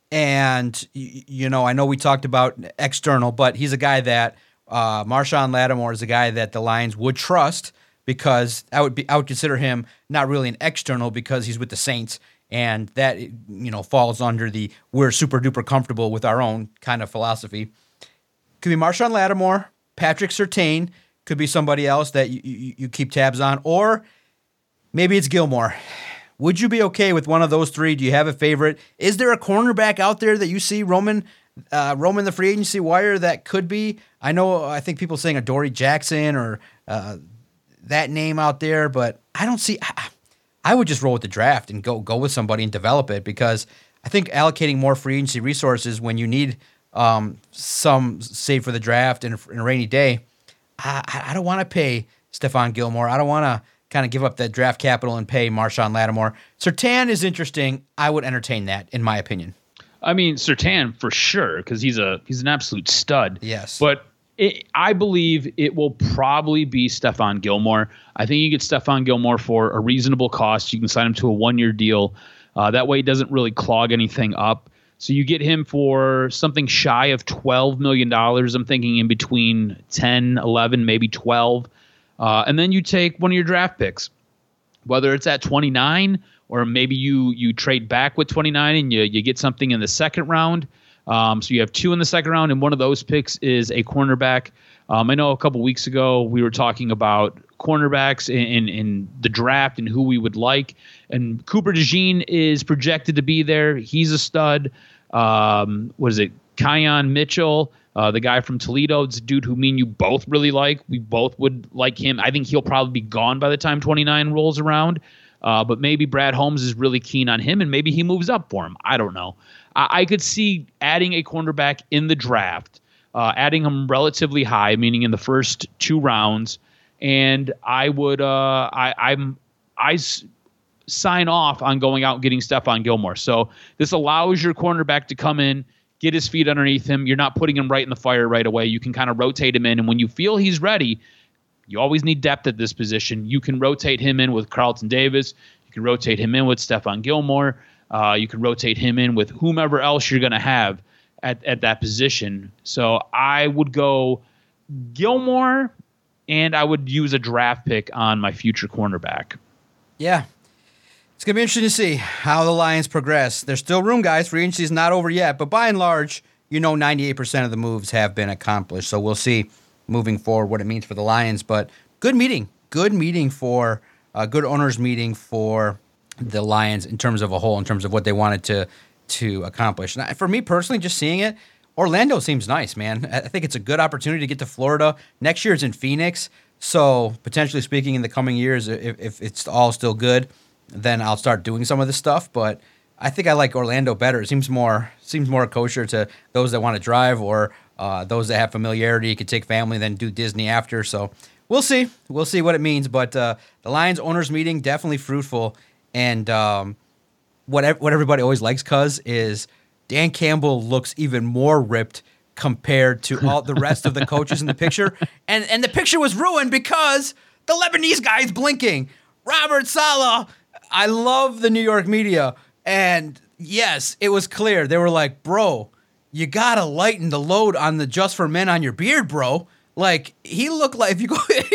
S3: and, you know, I know we talked about external, but he's a guy that, uh, Marshawn Lattimore is a guy that the Lions would trust, because I would be, I would consider him not really an external, because he's with the Saints, and that, you know, falls under the we're super duper comfortable with our own kind of philosophy. Could be Marshawn Lattimore, Patrick Surtain, could be somebody else that you, you, you keep tabs on, or maybe it's Gilmore. Would you be okay with one of those three? Do you have a favorite? Is there a cornerback out there that you see roaming, uh, roaming the free agency wire that could be? I know, I think people saying a Dory Jackson or uh, that name out there, but I don't see. I, I would just roll with the draft and go go with somebody and develop it, because I think allocating more free agency resources when you need um, some save for the draft and a rainy day, I, I don't want to pay Stephon Gilmore. I don't want to kind of give up that draft capital and pay Marshawn Lattimore. Surtain is interesting. I would entertain that, in my opinion.
S4: I mean, Surtain for sure, because he's a he's an absolute stud.
S3: Yes.
S4: But It, I believe it will probably be Stephon Gilmore. I think you get Stephon Gilmore for a reasonable cost. You can sign him to a one-year deal. Uh, that way it doesn't really clog anything up. So you get him for something shy of twelve million dollars. I'm thinking in between ten, eleven, maybe twelve. Uh, and then you take one of your draft picks, whether it's at twenty-nine or maybe you you trade back with twenty-nine and you, you get something in the second round. Um, so you have two in the second round, and one of those picks is a cornerback. Um, I know a couple weeks ago we were talking about cornerbacks in, in, in the draft and who we would like. And Cooper DeJean is projected to be there. He's a stud. Um, what is it? Keyon Mitchell, uh, the guy from Toledo. It's a dude who me and you both really like. We both would like him. I think he'll probably be gone by the time twenty-nine rolls around. Uh, but maybe Brad Holmes is really keen on him, and maybe he moves up for him. I don't know. I, I could see adding a cornerback in the draft, uh, adding him relatively high, meaning in the first two rounds. And I would, uh, I, I'm, I s- sign off on going out and getting Stephon Gilmore. So this allows your cornerback to come in, get his feet underneath him. You're not putting him right in the fire right away. You can kind of rotate him in, and when you feel he's ready, you always need depth at this position. You can rotate him in with Carlton Davis. You can rotate him in with Stephon Gilmore. Uh, you can rotate him in with whomever else you're going to have at, at that position. So I would go Gilmore, and I would use a draft pick on my future cornerback.
S3: Yeah. It's going to be interesting to see how the Lions progress. There's still room, guys. Free agency is not over yet, but by and large, you know ninety-eight percent of the moves have been accomplished. So we'll see moving forward what it means for the Lions. But good meeting. Good meeting for a uh, good owners meeting for the Lions in terms of a whole, in terms of what they wanted to to accomplish. And for me personally, just seeing it, Orlando seems nice, man. I think it's a good opportunity to get to Florida. Next year is in Phoenix. So potentially speaking, in the coming years, if, if it's all still good, then I'll start doing some of this stuff. But I think I like Orlando better. It seems more seems more kosher to those that want to drive, or uh, those that have familiarity. You could take family, then do Disney after. So we'll see. We'll see what it means. But uh, the Lions owners meeting, definitely fruitful. And um, what, what everybody always likes, cuz, is Dan Campbell looks even more ripped compared to all the rest of the coaches in the picture. And, and the picture was ruined because the Lebanese guy is blinking. Robert Saleh. I love the New York media. And yes, it was clear. They were like, bro, you got to lighten the load on the Just for Men on your beard, bro. Like, he looked like, if you go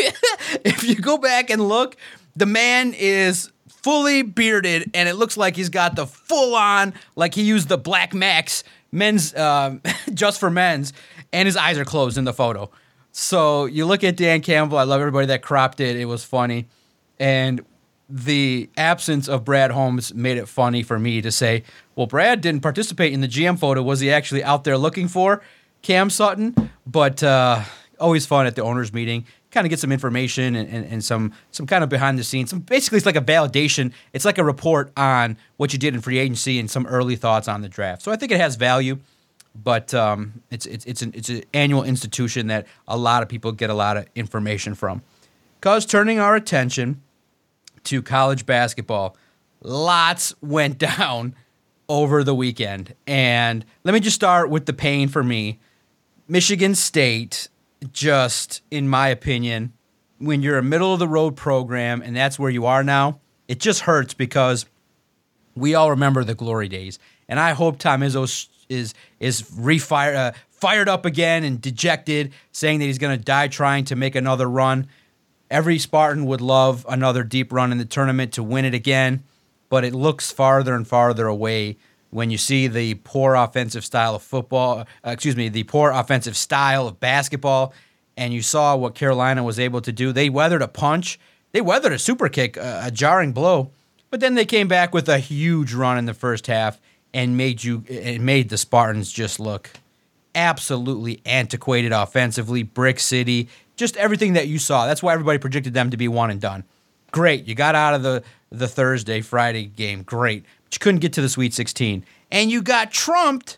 S3: if you go back and look, the man is fully bearded, and it looks like he's got the full on, like he used the Black Max men's, um, Just for Men's, and his eyes are closed in the photo. So you look at Dan Campbell. I love everybody that cropped it. It was funny. And the absence of Brad Holmes made it funny for me to say, well, Brad didn't participate in the G M photo. Was he actually out there looking for Cam Sutton? But uh, always fun at the owners meeting. Kind of get some information and, and, and some some kind of behind the scenes. Some, basically, it's like a validation. It's like a report on what you did in free agency and some early thoughts on the draft. So I think it has value, but um, it's it's it's an it's an annual institution that a lot of people get a lot of information from. Because turning our attention to college basketball, lots went down over the weekend, and let me just start with the pain for me. Michigan State. Just, in my opinion, when you're a middle-of-the-road program, and that's where you are now, it just hurts because we all remember the glory days. And I hope Tom Izzo is is refired, uh, fired up again and dejected, saying that he's going to die trying to make another run. Every Spartan would love another deep run in the tournament to win it again, but it looks farther and farther away when you see the poor offensive style of football, uh, excuse me, the poor offensive style of basketball, and you saw what Carolina was able to do. They weathered a punch. They weathered a super kick, a, a jarring blow, but then they came back with a huge run in the first half and made you, it made the Spartans just look absolutely antiquated offensively, Brick City, just everything that you saw. That's why everybody predicted them to be one and done. Great. You got out of the, the Thursday, Friday game. Great. You couldn't get to the Sweet sixteen. And you got trumped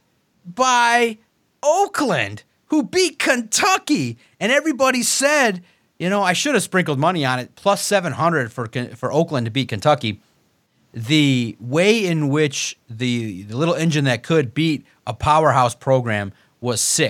S3: by Oakland, who beat Kentucky. And everybody said, you know, I should have sprinkled money on it, plus seven hundred for for Oakland to beat Kentucky. The way in which the, the little engine that could beat a powerhouse program was sick.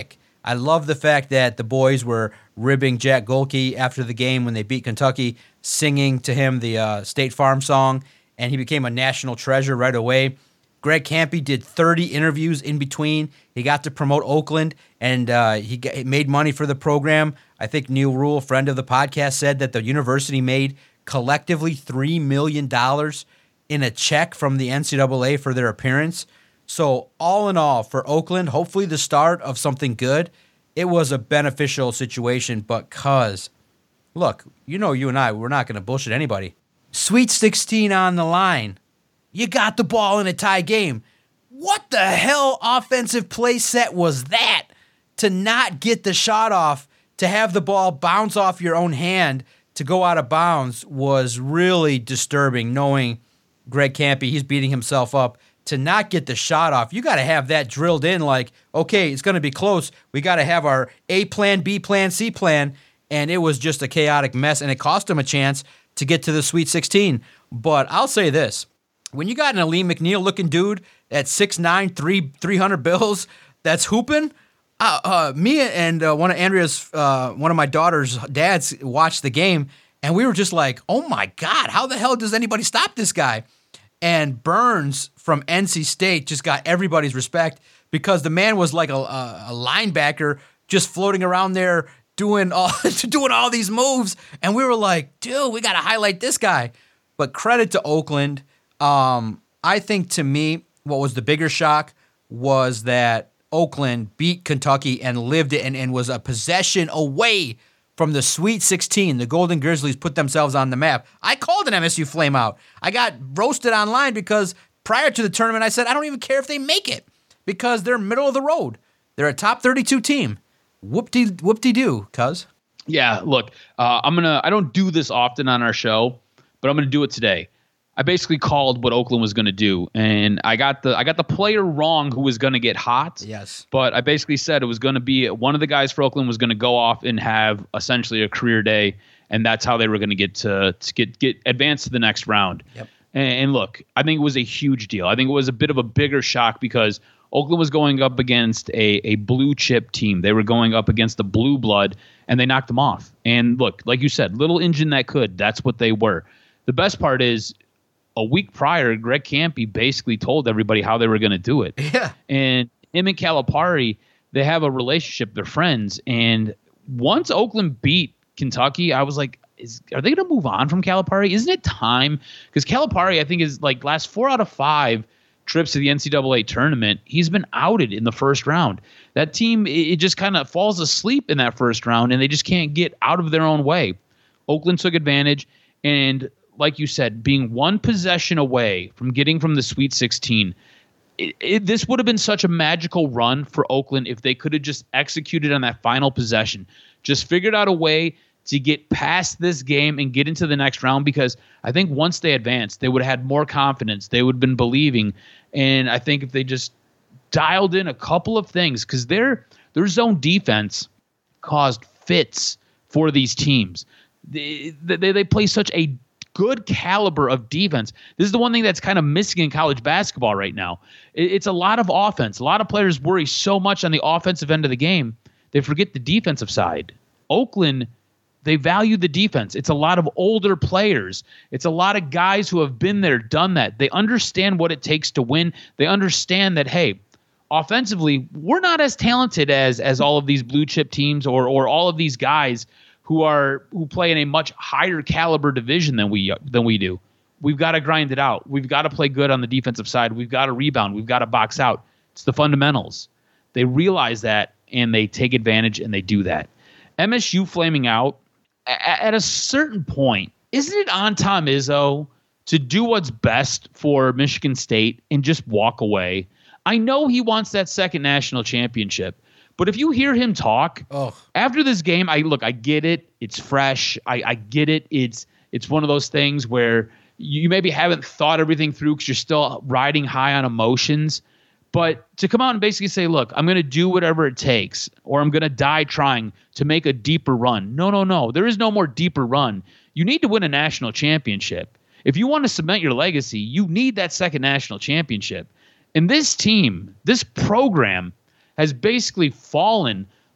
S3: I love the fact that the boys were ribbing Jack Golke after the game when they beat Kentucky, singing to him the uh, State Farm song, and he became a national treasure right away. Greg Kampe did thirty interviews in between. He got to promote Oakland, and uh, he, got, he made money for the program. I think Neil Rule, friend of the podcast, said that the university made collectively three million dollars in a check from the N C double A for their appearance. So all in all, for Oakland, hopefully the start of something good. It was a beneficial situation because, look, you know you and I, we're not going to bullshit anybody. Sweet sixteen on the line. You got the ball in a tie game. What the hell offensive play set was that? To not get the shot off, to have the ball bounce off your own hand to go out of bounds was really disturbing, knowing Greg Kampe, he's beating himself up. To not get the shot off, you got to have that drilled in like, okay, it's going to be close. We got to have our A plan, B plan, C plan. And it was just a chaotic mess, and it cost him a chance to get to the Sweet sixteen. But I'll say this. When you got an Aleem McNeil-looking dude at six nine, three hundred bills that's hooping, uh, uh, me and uh, one of Andrea's, uh, one of my daughter's dads watched the game, and we were just like, oh, my God, how the hell does anybody stop this guy? And Burns from N C State just got everybody's respect because the man was like a, a, a linebacker just floating around there doing all doing all these moves. And we were like, dude, we got to highlight this guy. But credit to Oakland. Um, I think to me, what was the bigger shock was that Oakland beat Kentucky and lived it and, and was a possession away from the Sweet sixteen. The Golden Grizzlies put themselves on the map. I called an M S U flameout. I got roasted online because prior to the tournament, I said, I don't even care if they make it because they're middle of the road. They're a top thirty-two team. Whoop-de, whoop-de-doo, cuz.
S4: Yeah, look, uh, I'm going to – I don't do this often on our show, but I'm going to do it today. I basically called what Oakland was going to do, and I got the I got the player wrong who was going to get hot.
S3: Yes.
S4: But I basically said it was going to be one of the guys for Oakland was going to go off and have essentially a career day, and that's how they were going to get to, to get get advance to the next round.
S3: Yep.
S4: And, and look, I think it was a huge deal. I think it was a bit of a bigger shock because Oakland was going up against a a blue chip team. They were going up against the blue blood, and they knocked them off. And look, like you said, little engine that could. That's what they were. The best part is, a week prior, Greg Kampe basically told everybody how they were going to do it.
S3: Yeah.
S4: And him and Calipari, they have a relationship. They're friends. And once Oakland beat Kentucky, I was like, is are they going to move on from Calipari? Isn't it time? Because Calipari, I think, is like last four out of five trips to the N C double A tournament, he's been outed in the first round. That team, it, it just kind of falls asleep in that first round, and they just can't get out of their own way. Oakland took advantage, and like you said, being one possession away from getting from the Sweet sixteen, it, it, this would have been such a magical run for Oakland if they could have just executed on that final possession, just figured out a way to get past this game and get into the next round, because I think once they advanced, they would have had more confidence. They would have been believing. And I think if they just dialed in a couple of things, because their, their zone defense caused fits for these teams. They, they, they play such a good caliber of defense. This is the one thing that's kind of missing in college basketball right now. It's a lot of offense. A lot of players worry so much on the offensive end of the game, they forget the defensive side. Oakland, they value the defense. It's a lot of older players. It's a lot of guys who have been there, done that. They understand what it takes to win. They understand that, hey, offensively, we're not as talented as as all of these blue chip teams or or all of these guys who are who play in a much higher caliber division than we than we do. We've got to grind it out. We've got to play good on the defensive side. We've got to rebound. We've got to box out. It's the fundamentals. They realize that, and they take advantage, and they do that. M S U flaming out, a- at a certain point, isn't it on Tom Izzo to do what's best for Michigan State and just walk away? I know he wants that second national championship, but if you hear him talk
S3: oh.
S4: after this game, I look, I get it. It's fresh. I, I get it. It's it's one of those things where you maybe haven't thought everything through because you're still riding high on emotions. But to come out and basically say, look, I'm going to do whatever it takes, or I'm going to die trying to make a deeper run. No, no, no. There is no more deeper run. You need to win a national championship. If you want to cement your legacy, you need that second national championship. And this team, this program, has basically fallen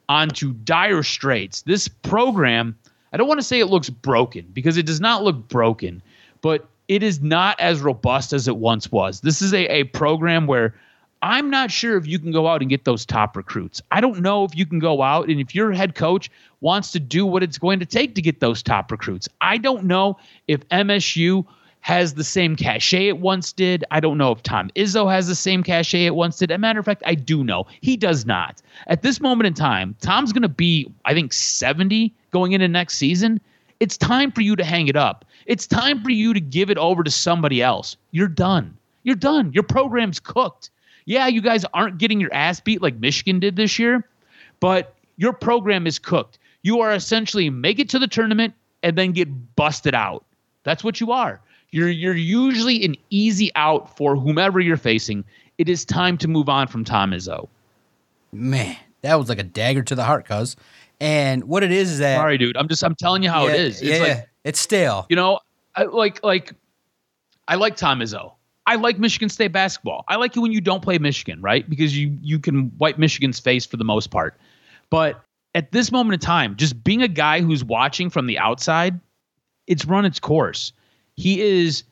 S4: onto dire straits. This program, I don't want to say it looks broken because it does not look broken, but it is not as robust as it once was. This is a, a program where I'm not sure if you can go out and get those top recruits. I don't know if you can go out and if your head coach wants to do what it's going to take to get those top recruits. I don't know if M S U has the same cachet it once did. I don't know if Tom Izzo has the same cachet it once did. As a matter of fact, I do know. He does not. At this moment in time, Tom's going to be, I think, seventy going into next season. It's time for you to hang it up. It's time for you to give it over to somebody else. You're done. You're done. Your program's cooked. Yeah, you guys aren't getting your ass beat like Michigan did this year, but your program is cooked. You are essentially make it to the tournament and then get busted out. That's what you are. You're you're usually an easy out for whomever you're facing. It is time to move on from Tom Izzo.
S3: Man, that was like a dagger to the heart, cuz. And what it is is that
S4: sorry, dude. I'm just I'm telling you how
S3: yeah,
S4: it is. It's
S3: yeah,
S4: like,
S3: it's stale.
S4: You know, I, like like I like Tom Izzo. I like Michigan State basketball. I like it when you don't play Michigan, right? Because you you can wipe Michigan's face for the most part. But at this moment in time, just being a guy who's watching from the outside, it's run its course. He is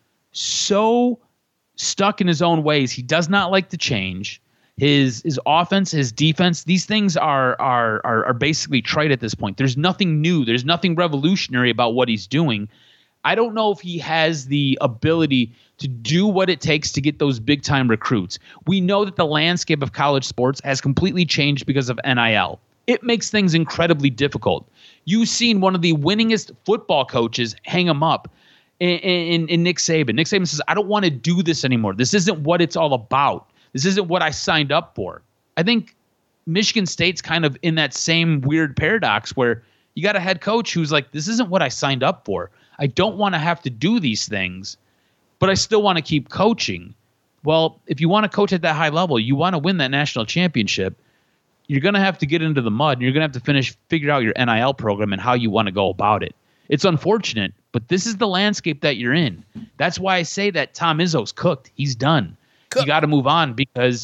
S4: so stuck in his own ways. He does not like to change. His his offense, his defense, these things are are are, are basically trite at this point. There's nothing new. There's nothing revolutionary about what he's doing. I don't know if he has the ability to do what it takes to get those big-time recruits. We know that the landscape of college sports has completely changed because of N I L. It makes things incredibly difficult. You've seen one of the winningest football coaches hang him up in, in, in Nick Saban. Nick Saban says, I don't want to do this anymore. This isn't what it's all about. This isn't what I signed up for. I think Michigan State's kind of in that same weird paradox where you got a head coach who's like, this isn't what I signed up for. I don't want to have to do these things, but I still want to keep coaching. Well, if you want to coach at that high level, you want to win that national championship, you're going to have to get into the mud and you're going to have to finish, figure out your N I L program and how you want to go about it. It's unfortunate, but this is the landscape that you're in. That's why I say that Tom Izzo's cooked. He's done. Cooked. You got to move on because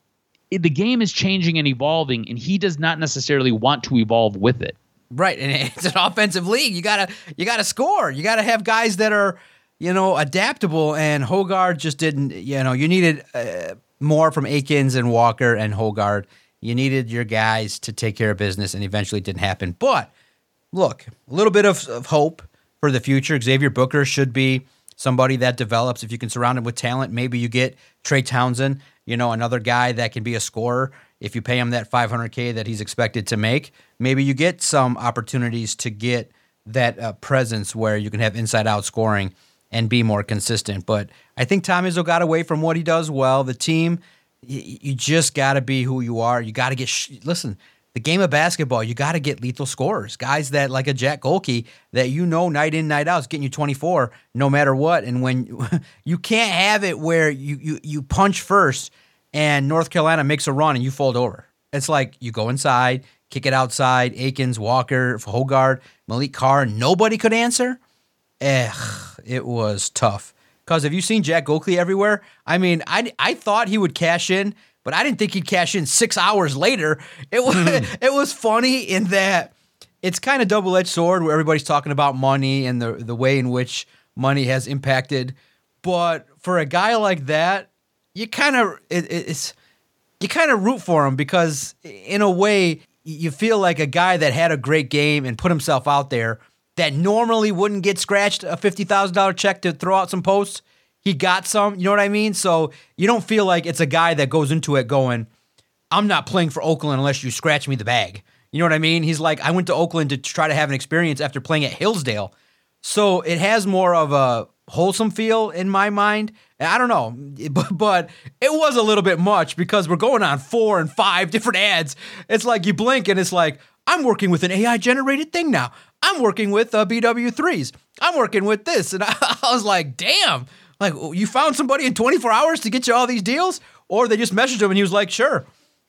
S4: it, the game is changing and evolving, and he does not necessarily want to evolve with it.
S3: Right, and it's an offensive league. You gotta you gotta score. You gotta have guys that are, you know, adaptable. And Hoggard just didn't. You know, you needed uh, more from Akins and Walker and Hoggard. You needed your guys to take care of business, and eventually it didn't happen. But look, a little bit of, of hope for the future. Xavier Booker should be somebody that develops. If you can surround him with talent, maybe you get Trey Townsend. You know, another guy that can be a scorer. If you pay him that five hundred K that he's expected to make, maybe you get some opportunities to get that uh, presence where you can have inside-out scoring and be more consistent. But I think Tom Izzo got away from what he does well. The team, y- you just got to be who you are. You got to get sh- – listen, the game of basketball, you got to get lethal scorers, guys that like a Jack Golke that you know night in, night out is getting you twenty-four no matter what. And when you can't have it where you, you, you punch first – and North Carolina makes a run and you fold over. It's like you go inside, kick it outside, Akins, Walker, Hoggard, Malik Carr, nobody could answer. Eh, it was tough. Because have you seen Jack Golke everywhere? I mean, I, I thought he would cash in, but I didn't think he'd cash in six hours later. It was, it was funny in that it's kind of double-edged sword where everybody's talking about money and the, the way in which money has impacted. But for a guy like that, you kind of it, it's you kind of root for him because in a way you feel like a guy that had a great game and put himself out there that normally wouldn't get scratched a fifty thousand dollars check to throw out some posts. He got some, you know what I mean? So you don't feel like it's a guy that goes into it going, I'm not playing for Oakland unless you scratch me the bag. You know what I mean? He's like, I went to Oakland to try to have an experience after playing at Hillsdale. So it has more of a wholesome feel in my mind. I don't know, but, but it was a little bit much because we're going on four and five different ads. It's like you blink and it's like, I'm working with an A I-generated thing now. I'm working with uh, B W threes. I'm working with this. And I, I was like, damn. Like, you found somebody in twenty-four hours to get you all these deals? Or they just messaged him and he was like, sure.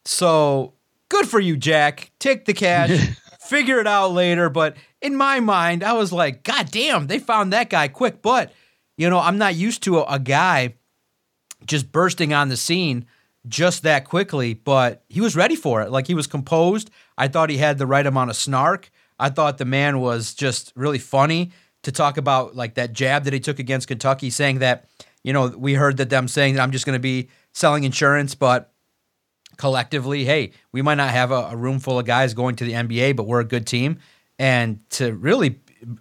S3: So good for you, Jack. Take the cash. Figure it out later. But in my mind, I was like, God damn, they found that guy quick. But you know, I'm not used to a, a guy just bursting on the scene just that quickly, but he was ready for it. Like, he was composed. I thought he had the right amount of snark. I thought the man was just really funny to talk about, like, that jab that he took against Kentucky, saying that, you know, we heard that them saying that I'm just going to be selling insurance, but collectively, hey, we might not have a, a room full of guys going to the N B A, but we're a good team. And to really,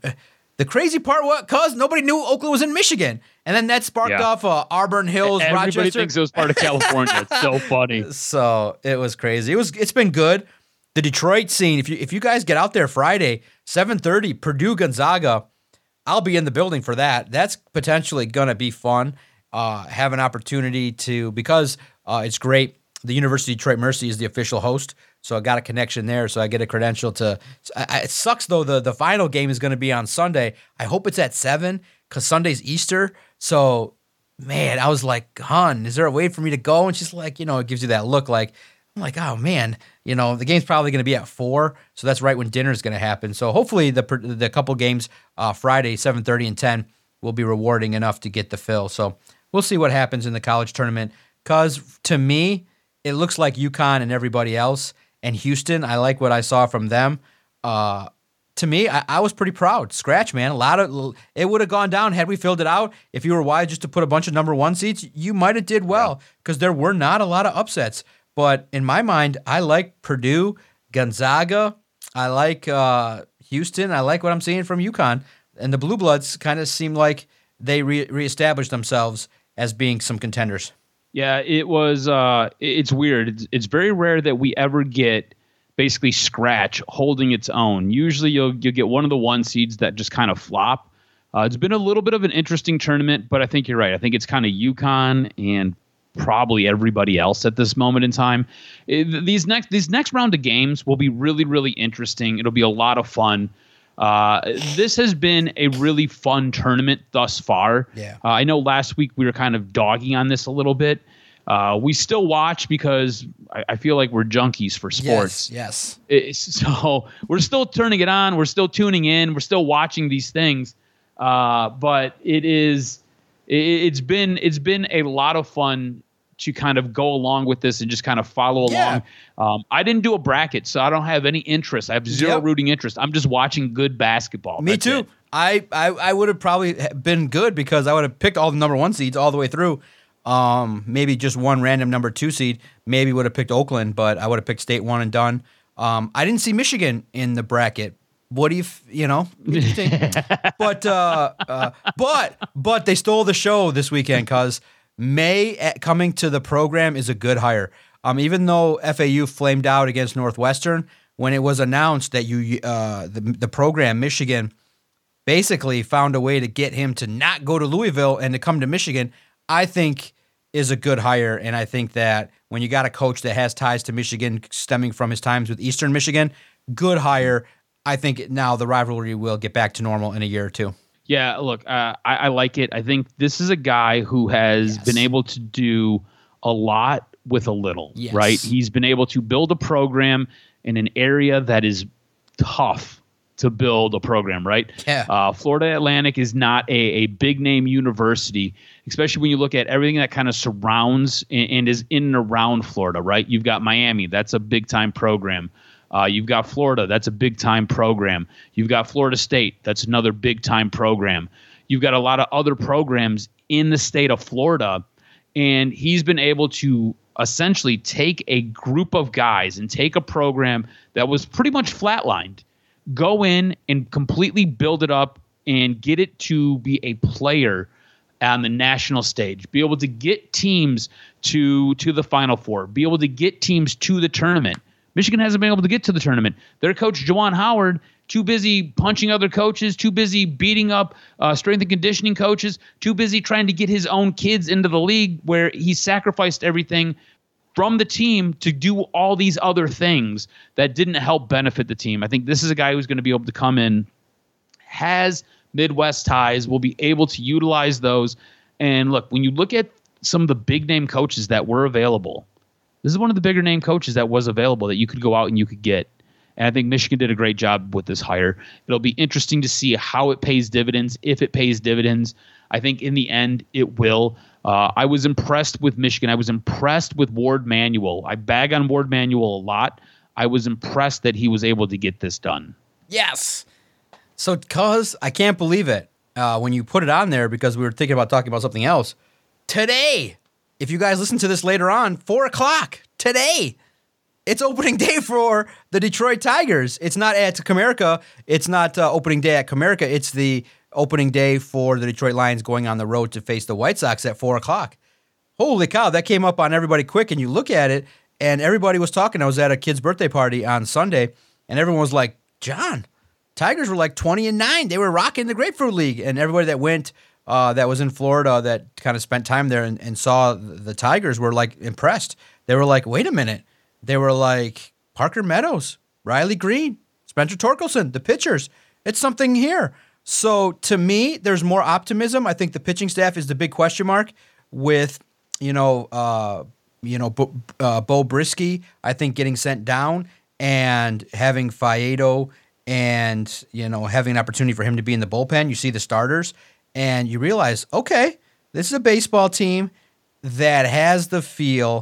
S3: the crazy part was, cause nobody knew Oakland was in Michigan. And then that sparked
S4: yeah.
S3: off uh, Auburn Hills,
S4: Everybody
S3: Rochester.
S4: thinks it was part of California. It's so funny.
S3: So it was crazy. It was. It's been good. The Detroit scene. If you if you guys get out there Friday, seven thirty, Purdue Gonzaga, I'll be in the building for that. That's potentially gonna be fun. Uh, have an opportunity to because uh, it's great. The University of Detroit Mercy is the official host, so I got a connection there. So I get a credential to. I, it sucks though. The the final game is going to be on Sunday. I hope it's at seven because Sunday's Easter. So, man, I was like, hon, is there a way for me to go? And she's like, you know, it gives you that look like, I'm like, oh, man, you know, the game's probably going to be at four. So that's right when dinner's going to happen. So hopefully the the couple games uh, Friday, seven thirty and ten will be rewarding enough to get the fill. So we'll see what happens in the college tournament. Because to me, it looks like UConn and everybody else. And Houston, I like what I saw from them. Uh To me, I, I was pretty proud. Scratch, man. A lot of it would have gone down had we filled it out. If you were wise just to put a bunch of number one seeds, you might have did well because there were not a lot of upsets. But in my mind, I like Purdue, Gonzaga. I like uh, Houston. I like what I'm seeing from UConn. And the Blue Bloods kind of seem like they re- reestablished themselves as being some contenders.
S4: Yeah, it was. Uh, it's weird. It's, it's very rare that we ever get basically scratch holding its own. Usually you'll you'll get one of the one seeds that just kind of flop. Uh, it's been a little bit of an interesting tournament, but I think you're right. I think it's kind of UConn and probably everybody else at this moment in time. It, these next these next round of games will be really, really interesting. It'll be a lot of fun. Uh, this has been a really fun tournament thus far.
S3: Yeah.
S4: Uh, I know last week we were kind of dogging on this a little bit. Uh, we still watch because I, I feel like we're junkies for sports.
S3: Yes, yes.
S4: It's, so we're still turning it on. We're still tuning in. We're still watching these things. Uh, but it is, it, it's been, it's been a lot of fun to kind of go along with this and just kind of follow
S3: Yeah.
S4: along. Um, I didn't do a bracket, so I don't have any interest. I have zero
S3: Yep.
S4: rooting interest. I'm just watching good basketball.
S3: Me
S4: That's
S3: too.
S4: it.
S3: I, I, I would have probably been good because I would have picked all the number one seeds all the way through. Um, maybe just one random number two seed. Maybe would have picked Oakland, but I would have picked State one and done. Um, I didn't see Michigan in the bracket. What do you, f- you know, interesting. but uh, uh, but but they stole the show this weekend because May at coming to the program is a good hire. Um, even though F A U flamed out against Northwestern, when it was announced that you uh, the the program Michigan basically found a way to get him to not go to Louisville and to come to Michigan, I think is a good hire. And I think that when you got a coach that has ties to Michigan stemming from his times with Eastern Michigan, good hire. I think now the rivalry will get back to normal in a year or two.
S4: Yeah, look, uh, I, I like it. I think this is a guy who has
S3: Yes.
S4: been able to do a lot with a little,
S3: Yes.
S4: right? He's been able to build a program in an area that is tough to build a program, right?
S3: Yeah.
S4: Uh, Florida Atlantic is not a, a big name university, especially when you look at everything that kind of surrounds and, and is in and around Florida, right? You've got Miami, that's a big time program. Uh, you've got Florida, that's a big time program. You've got Florida State, that's another big time program. You've got a lot of other programs in the state of Florida, and he's been able to essentially take a group of guys and take a program that was pretty much flatlined, go in and completely build it up and get it to be a player on the national stage, be able to get teams to to the Final Four, be able to get teams to the tournament. Michigan hasn't been able to get to the tournament. Their coach, Juwan Howard, too busy punching other coaches, too busy beating up uh, strength and conditioning coaches, too busy trying to get his own kids into the league where he sacrificed everything from the team to do all these other things that didn't help benefit the team. I think this is a guy who's going to be able to come in, has Midwest ties, will be able to utilize those. And look, when you look at some of the big name coaches that were available, this is one of the bigger name coaches that was available that you could go out and you could get. And I think Michigan did a great job with this hire. It'll be interesting to see how it pays dividends, if it pays dividends. I think in the end it will. Uh, I was impressed with Michigan. I was impressed with Ward Manuel. I bag on Ward Manuel a lot. I was impressed that he was able to get this done.
S3: Yes. So, cuz I can't believe it uh, when you put it on there, because we were thinking about talking about something else. Today, if you guys listen to this later on, four o'clock today, it's opening day for the Detroit Tigers. It's not at Comerica. It's not uh, opening day at Comerica. It's the opening day for the Detroit Lions going on the road to face the White Sox at four o'clock. Holy cow, that came up on everybody quick, and you look at it, and everybody was talking. I was at a kid's birthday party on Sunday, and everyone was like, John, Tigers were like twenty and nine. They were rocking the Grapefruit League, and everybody that went uh, that was in Florida that kind of spent time there and, and saw the Tigers were like impressed. They were like, wait a minute. They were like, Parker Meadows, Riley Green, Spencer Torkelson, the pitchers. It's something here. So to me, there's more optimism. I think the pitching staff is the big question mark with, you know, uh, you know, Bo, uh, Bo Brisky, I think getting sent down and having Faedo and, you know, having an opportunity for him to be in the bullpen. You see the starters and you realize, okay, this is a baseball team that has the feel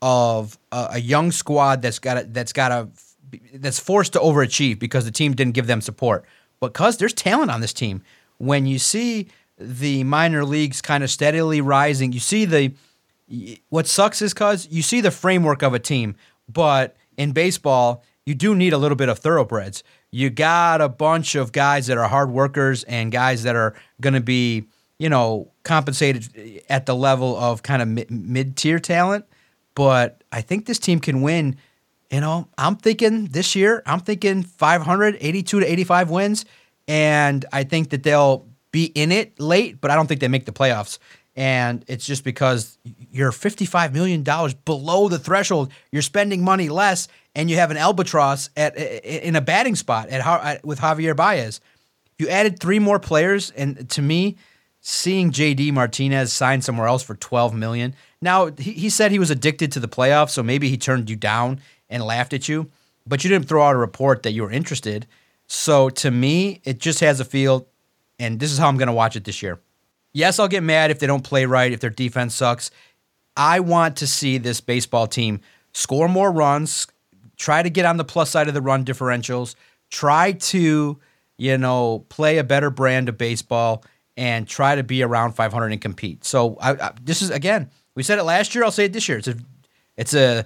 S3: of a, a young squad that's got a, that's got a, that's forced to overachieve because the team didn't give them support. Because there's talent on this team. When you see the minor leagues kind of steadily rising, you see the what sucks is because you see the framework of a team. But in baseball, you do need a little bit of thoroughbreds. You got a bunch of guys that are hard workers and guys that are going to be, you know, compensated at the level of kind of mid-tier talent. But I think this team can win. You know, I'm thinking this year, I'm thinking five hundred, eighty-two to eighty-five wins, and I think that they'll be in it late, but I don't think they make the playoffs. And it's just because you're fifty-five million dollars below the threshold, you're spending money less, and you have an albatross at in a batting spot at with Javier Baez. You added three more players, and to me, seeing J D Martinez sign somewhere else for twelve million dollars. Now, he, he said he was addicted to the playoffs, so maybe he turned you down and laughed at you, but you didn't throw out a report that you were interested. So to me, it just has a feel, and this is how I'm going to watch it this year. Yes, I'll get mad if they don't play right, if their defense sucks. I want to see this baseball team score more runs, try to get on the plus side of the run differentials, try to, you know, play a better brand of baseball, and try to be around five hundred and compete. So I, I, this is, again, we said it last year, I'll say it this year. It's a, it's a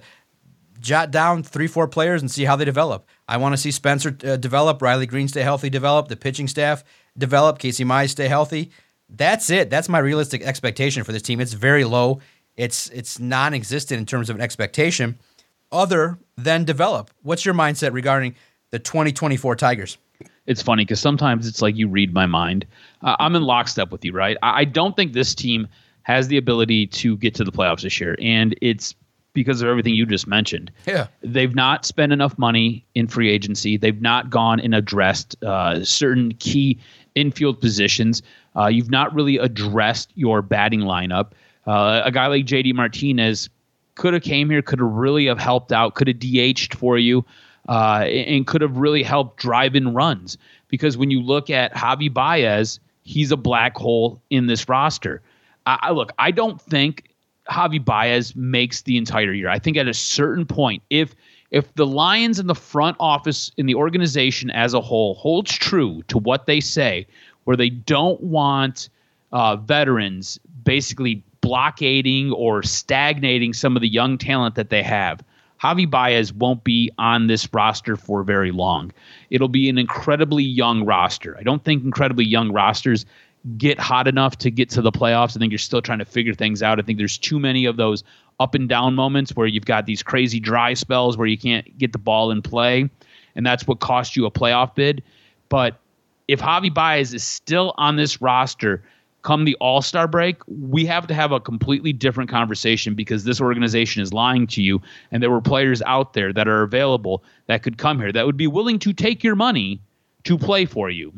S3: jot down three, four players and see how they develop. I want to see Spencer uh, develop, Riley Green stay healthy, develop, the pitching staff develop, Casey Mize stay healthy. That's it. That's my realistic expectation for this team. It's very low. It's it's non-existent in terms of an expectation other than develop. What's your mindset regarding the twenty twenty-four Tigers?
S4: It's funny because sometimes it's like you read my mind. Uh, I'm in lockstep with you, right? I, I don't think this team has the ability to get to the playoffs this year, and it's because of everything you just mentioned.
S3: Yeah.
S4: They've not spent enough money in free agency. They've not gone and addressed uh, certain key infield positions. Uh, you've not really addressed your batting lineup. Uh, a guy like J D Martinez could have came here, could have really have helped out, could have D H'd for you, uh, and could have really helped drive in runs. Because when you look at Javi Baez, he's a black hole in this roster. I, I look, I don't think Javi Baez makes the entire year. I think at a certain point, if if the Lions in the front office, in the organization as a whole, holds true to what they say, where they don't want uh, veterans basically blockading or stagnating some of the young talent that they have, Javi Baez won't be on this roster for very long. It'll be an incredibly young roster. I don't think incredibly young rosters get hot enough to get to the playoffs. I think you're still trying to figure things out. I think there's too many of those up and down moments where you've got these crazy dry spells where you can't get the ball in play, and that's what cost you a playoff bid. But if Javi Baez is still on this roster come the All-Star break, we have to have a completely different conversation because this organization is lying to you, and there were players out there that are available that could come here that would be willing to take your money to play for you.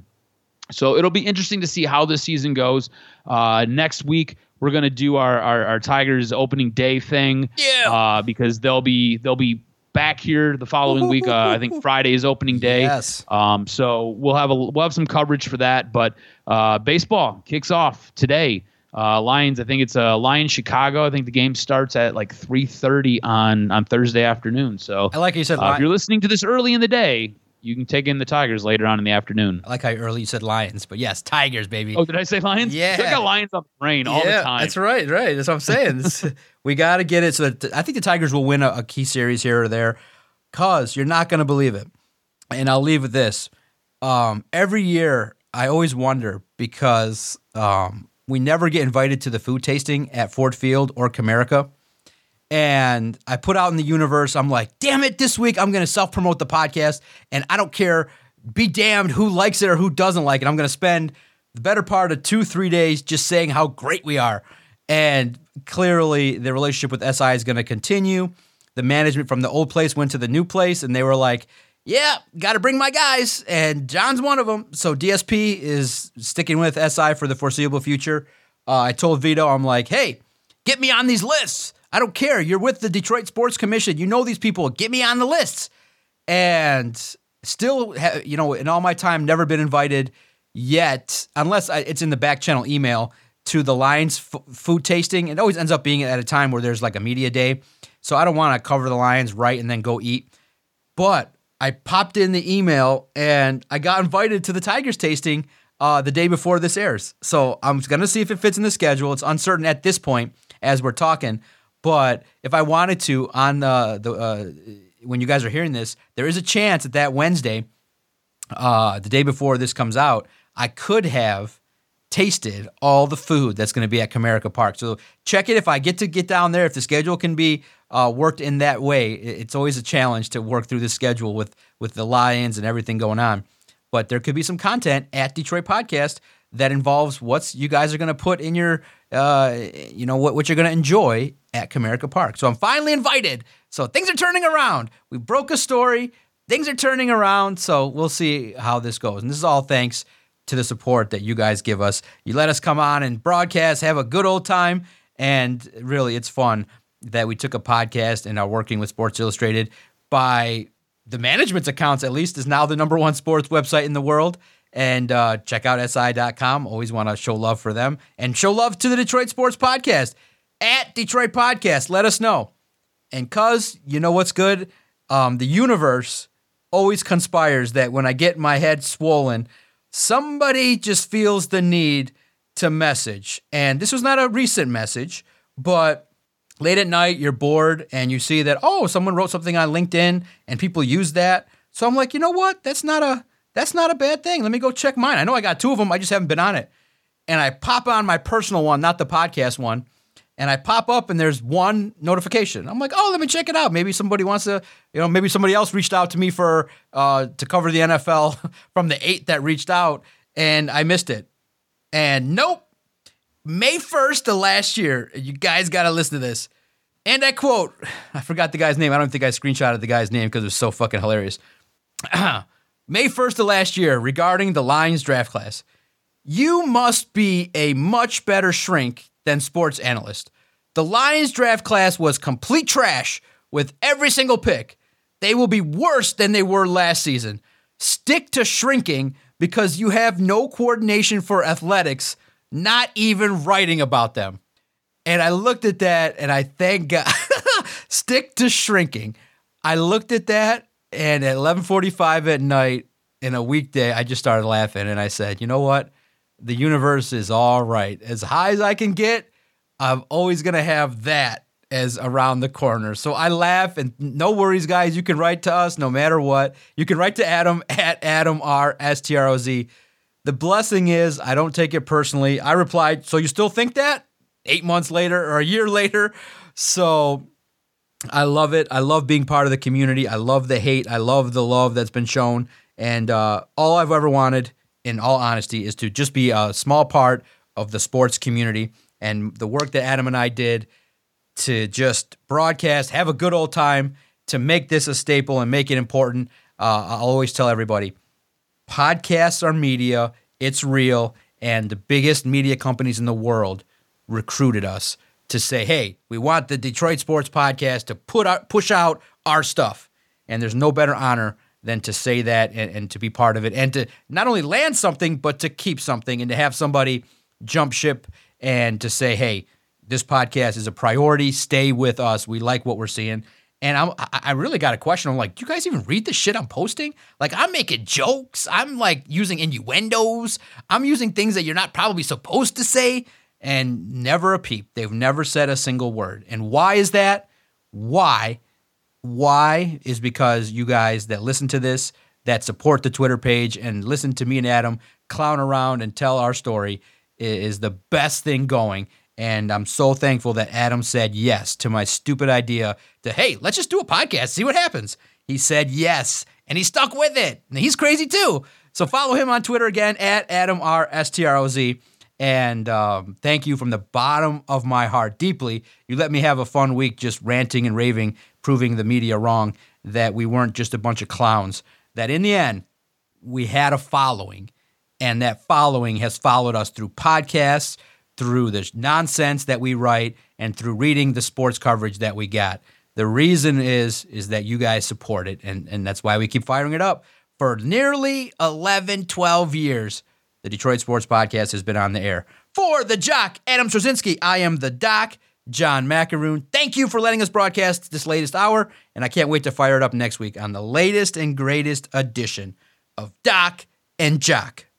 S4: So it'll be interesting to see how this season goes. Uh, next week, we're going to do our, our our Tigers opening day thing.
S3: Yeah.
S4: Uh, because they'll be they'll be back here the following week. Uh, I think Friday is opening day.
S3: Yes.
S4: Um, so we'll have a we'll have some coverage for that. But uh, baseball kicks off today. Uh, Lions. I think it's uh, Lions Chicago. I think the game starts at like three thirty on on Thursday afternoon. So
S3: I like how you said.
S4: uh,
S3: Li-
S4: if you're listening to this early in the day, you can take in the Tigers later on in the afternoon.
S3: I like how early you said Lions, but yes, Tigers, baby.
S4: Oh, did I say Lions?
S3: Yeah.
S4: I got Lions on the brain all
S3: yeah,
S4: the time.
S3: That's right, right. That's what I'm saying. This- we got to get it. So that I think the Tigers will win a, a key series here or there, cause you're not going to believe it. And I'll leave with this. Um, every year, I always wonder because um, we never get invited to the food tasting at Ford Field or Comerica. And I put out in the universe, I'm like, damn it, this week I'm going to self-promote the podcast, and I don't care, be damned who likes it or who doesn't like it. I'm going to spend the better part of two, three days just saying how great we are. And clearly the relationship with S I is going to continue. The management from the old place went to the new place, and they were like, yeah, got to bring my guys, and John's one of them. So D S P is sticking with S I for the foreseeable future. Uh, I told Vito, I'm like, hey, get me on these lists. I don't care. You're with the Detroit Sports Commission. You know these people. Get me on the lists. And still, ha- you know, in all my time, never been invited yet, unless I, it's in the back channel email, to the Lions f- food tasting. It always ends up being at a time where there's like a media day. So I don't want to cover the Lions right and then go eat. But I popped in the email and I got invited to the Tigers tasting uh, the day before this airs. So I'm going to see if it fits in the schedule. It's uncertain at this point as we're talking. But if I wanted to, on the, the uh, when you guys are hearing this, there is a chance that that Wednesday, uh, the day before this comes out, I could have tasted all the food that's going to be at Comerica Park. So check it if I get to get down there, if the schedule can be uh, worked in that way. It's always a challenge to work through the schedule with, with the Lions and everything going on. But there could be some content at Detroit Podcast that involves what's you guys are going to put in your, uh, you know, what, what you're going to enjoy at Comerica Park. So I'm finally invited. So things are turning around. We broke a story. Things are turning around. So we'll see how this goes. And this is all thanks to the support that you guys give us. You let us come on and broadcast, have a good old time. And really, it's fun that we took a podcast and are working with Sports Illustrated by the management's accounts, at least, is now the number one sports website in the world. And uh, check out S I dot com. Always want to show love for them. And show love to the Detroit Sports Podcast. At Detroit Podcast, let us know. And cuz, you know what's good? Um, the universe always conspires that when I get my head swollen, somebody just feels the need to message. And this was not a recent message, but late at night, you're bored and you see that, oh, someone wrote something on LinkedIn and people use that. So I'm like, you know what? That's not a that's not a bad thing. Let me go check mine. I know I got two of them. I just haven't been on it. And I pop on my personal one, not the podcast one. And I pop up and there's one notification. I'm like, oh, let me check it out. Maybe somebody wants to, you know, maybe somebody else reached out to me for uh, to cover the N F L from the eight that reached out, and I missed it. And nope, May first of last year, you guys got to listen to this. And I quote, I forgot the guy's name. I don't think I screenshotted the guy's name because it was so fucking hilarious. May first of last year, regarding the Lions draft class, you must be a much better shrink than sports analyst. The Lions draft class was complete trash with every single pick. They will be worse than they were last season. Stick to shrinking because you have no coordination for athletics, not even writing about them. And I looked at that and I thank God. Stick to shrinking. I looked at that and at eleven forty-five at night in a weekday, I just started laughing and I said, you know what? The universe is all right. As high as I can get, I'm always going to have that as around the corner. So I laugh, and no worries, guys. You can write to us no matter what. You can write to Adam at Adam R S T R O Z. The blessing is I don't take it personally. I replied, so you still think that? Eight months later or a year later. So I love it. I love being part of the community. I love the hate. I love the love that's been shown. And uh, all I've ever wanted, in all honesty, is to just be a small part of the sports community. And the work that Adam and I did to just broadcast, have a good old time, to make this a staple and make it important. Uh, I'll always tell everybody, podcasts are media, it's real, and the biggest media companies in the world recruited us to say, hey, we want the Detroit Sports Podcast to put out, push out our stuff. And there's no better honor than to say that and, and to be part of it and to not only land something, but to keep something and to have somebody jump ship and to say, hey, this podcast is a priority. Stay with us. We like what we're seeing. And I'm, I really got a question. I'm like, do you guys even read the shit I'm posting? Like, I'm making jokes. I'm like using innuendos. I'm using things that you're not probably supposed to say, and never a peep. They've never said a single word. And why is that? Why? Why is because you guys that listen to this, that support the Twitter page and listen to me and Adam clown around and tell our story is the best thing going. And I'm so thankful that Adam said yes to my stupid idea to, hey, let's just do a podcast, see what happens. He said yes, and he stuck with it. And he's crazy too. So follow him on Twitter again, at Adam R S T R O Z. And um, thank you from the bottom of my heart, deeply. You let me have a fun week just ranting and raving, proving the media wrong, that we weren't just a bunch of clowns. That in the end, we had a following. And that following has followed us through podcasts, through the nonsense that we write, and through reading the sports coverage that we got. The reason is is that you guys support it, and, and that's why we keep firing it up. For nearly eleven, twelve years, the Detroit Sports Podcast has been on the air. For the Jock, Adam Strozinski, I am the Doc, John Macaroon. Thank you for letting us broadcast this latest hour, and I can't wait to fire it up next week on the latest and greatest edition of Doc and Jock.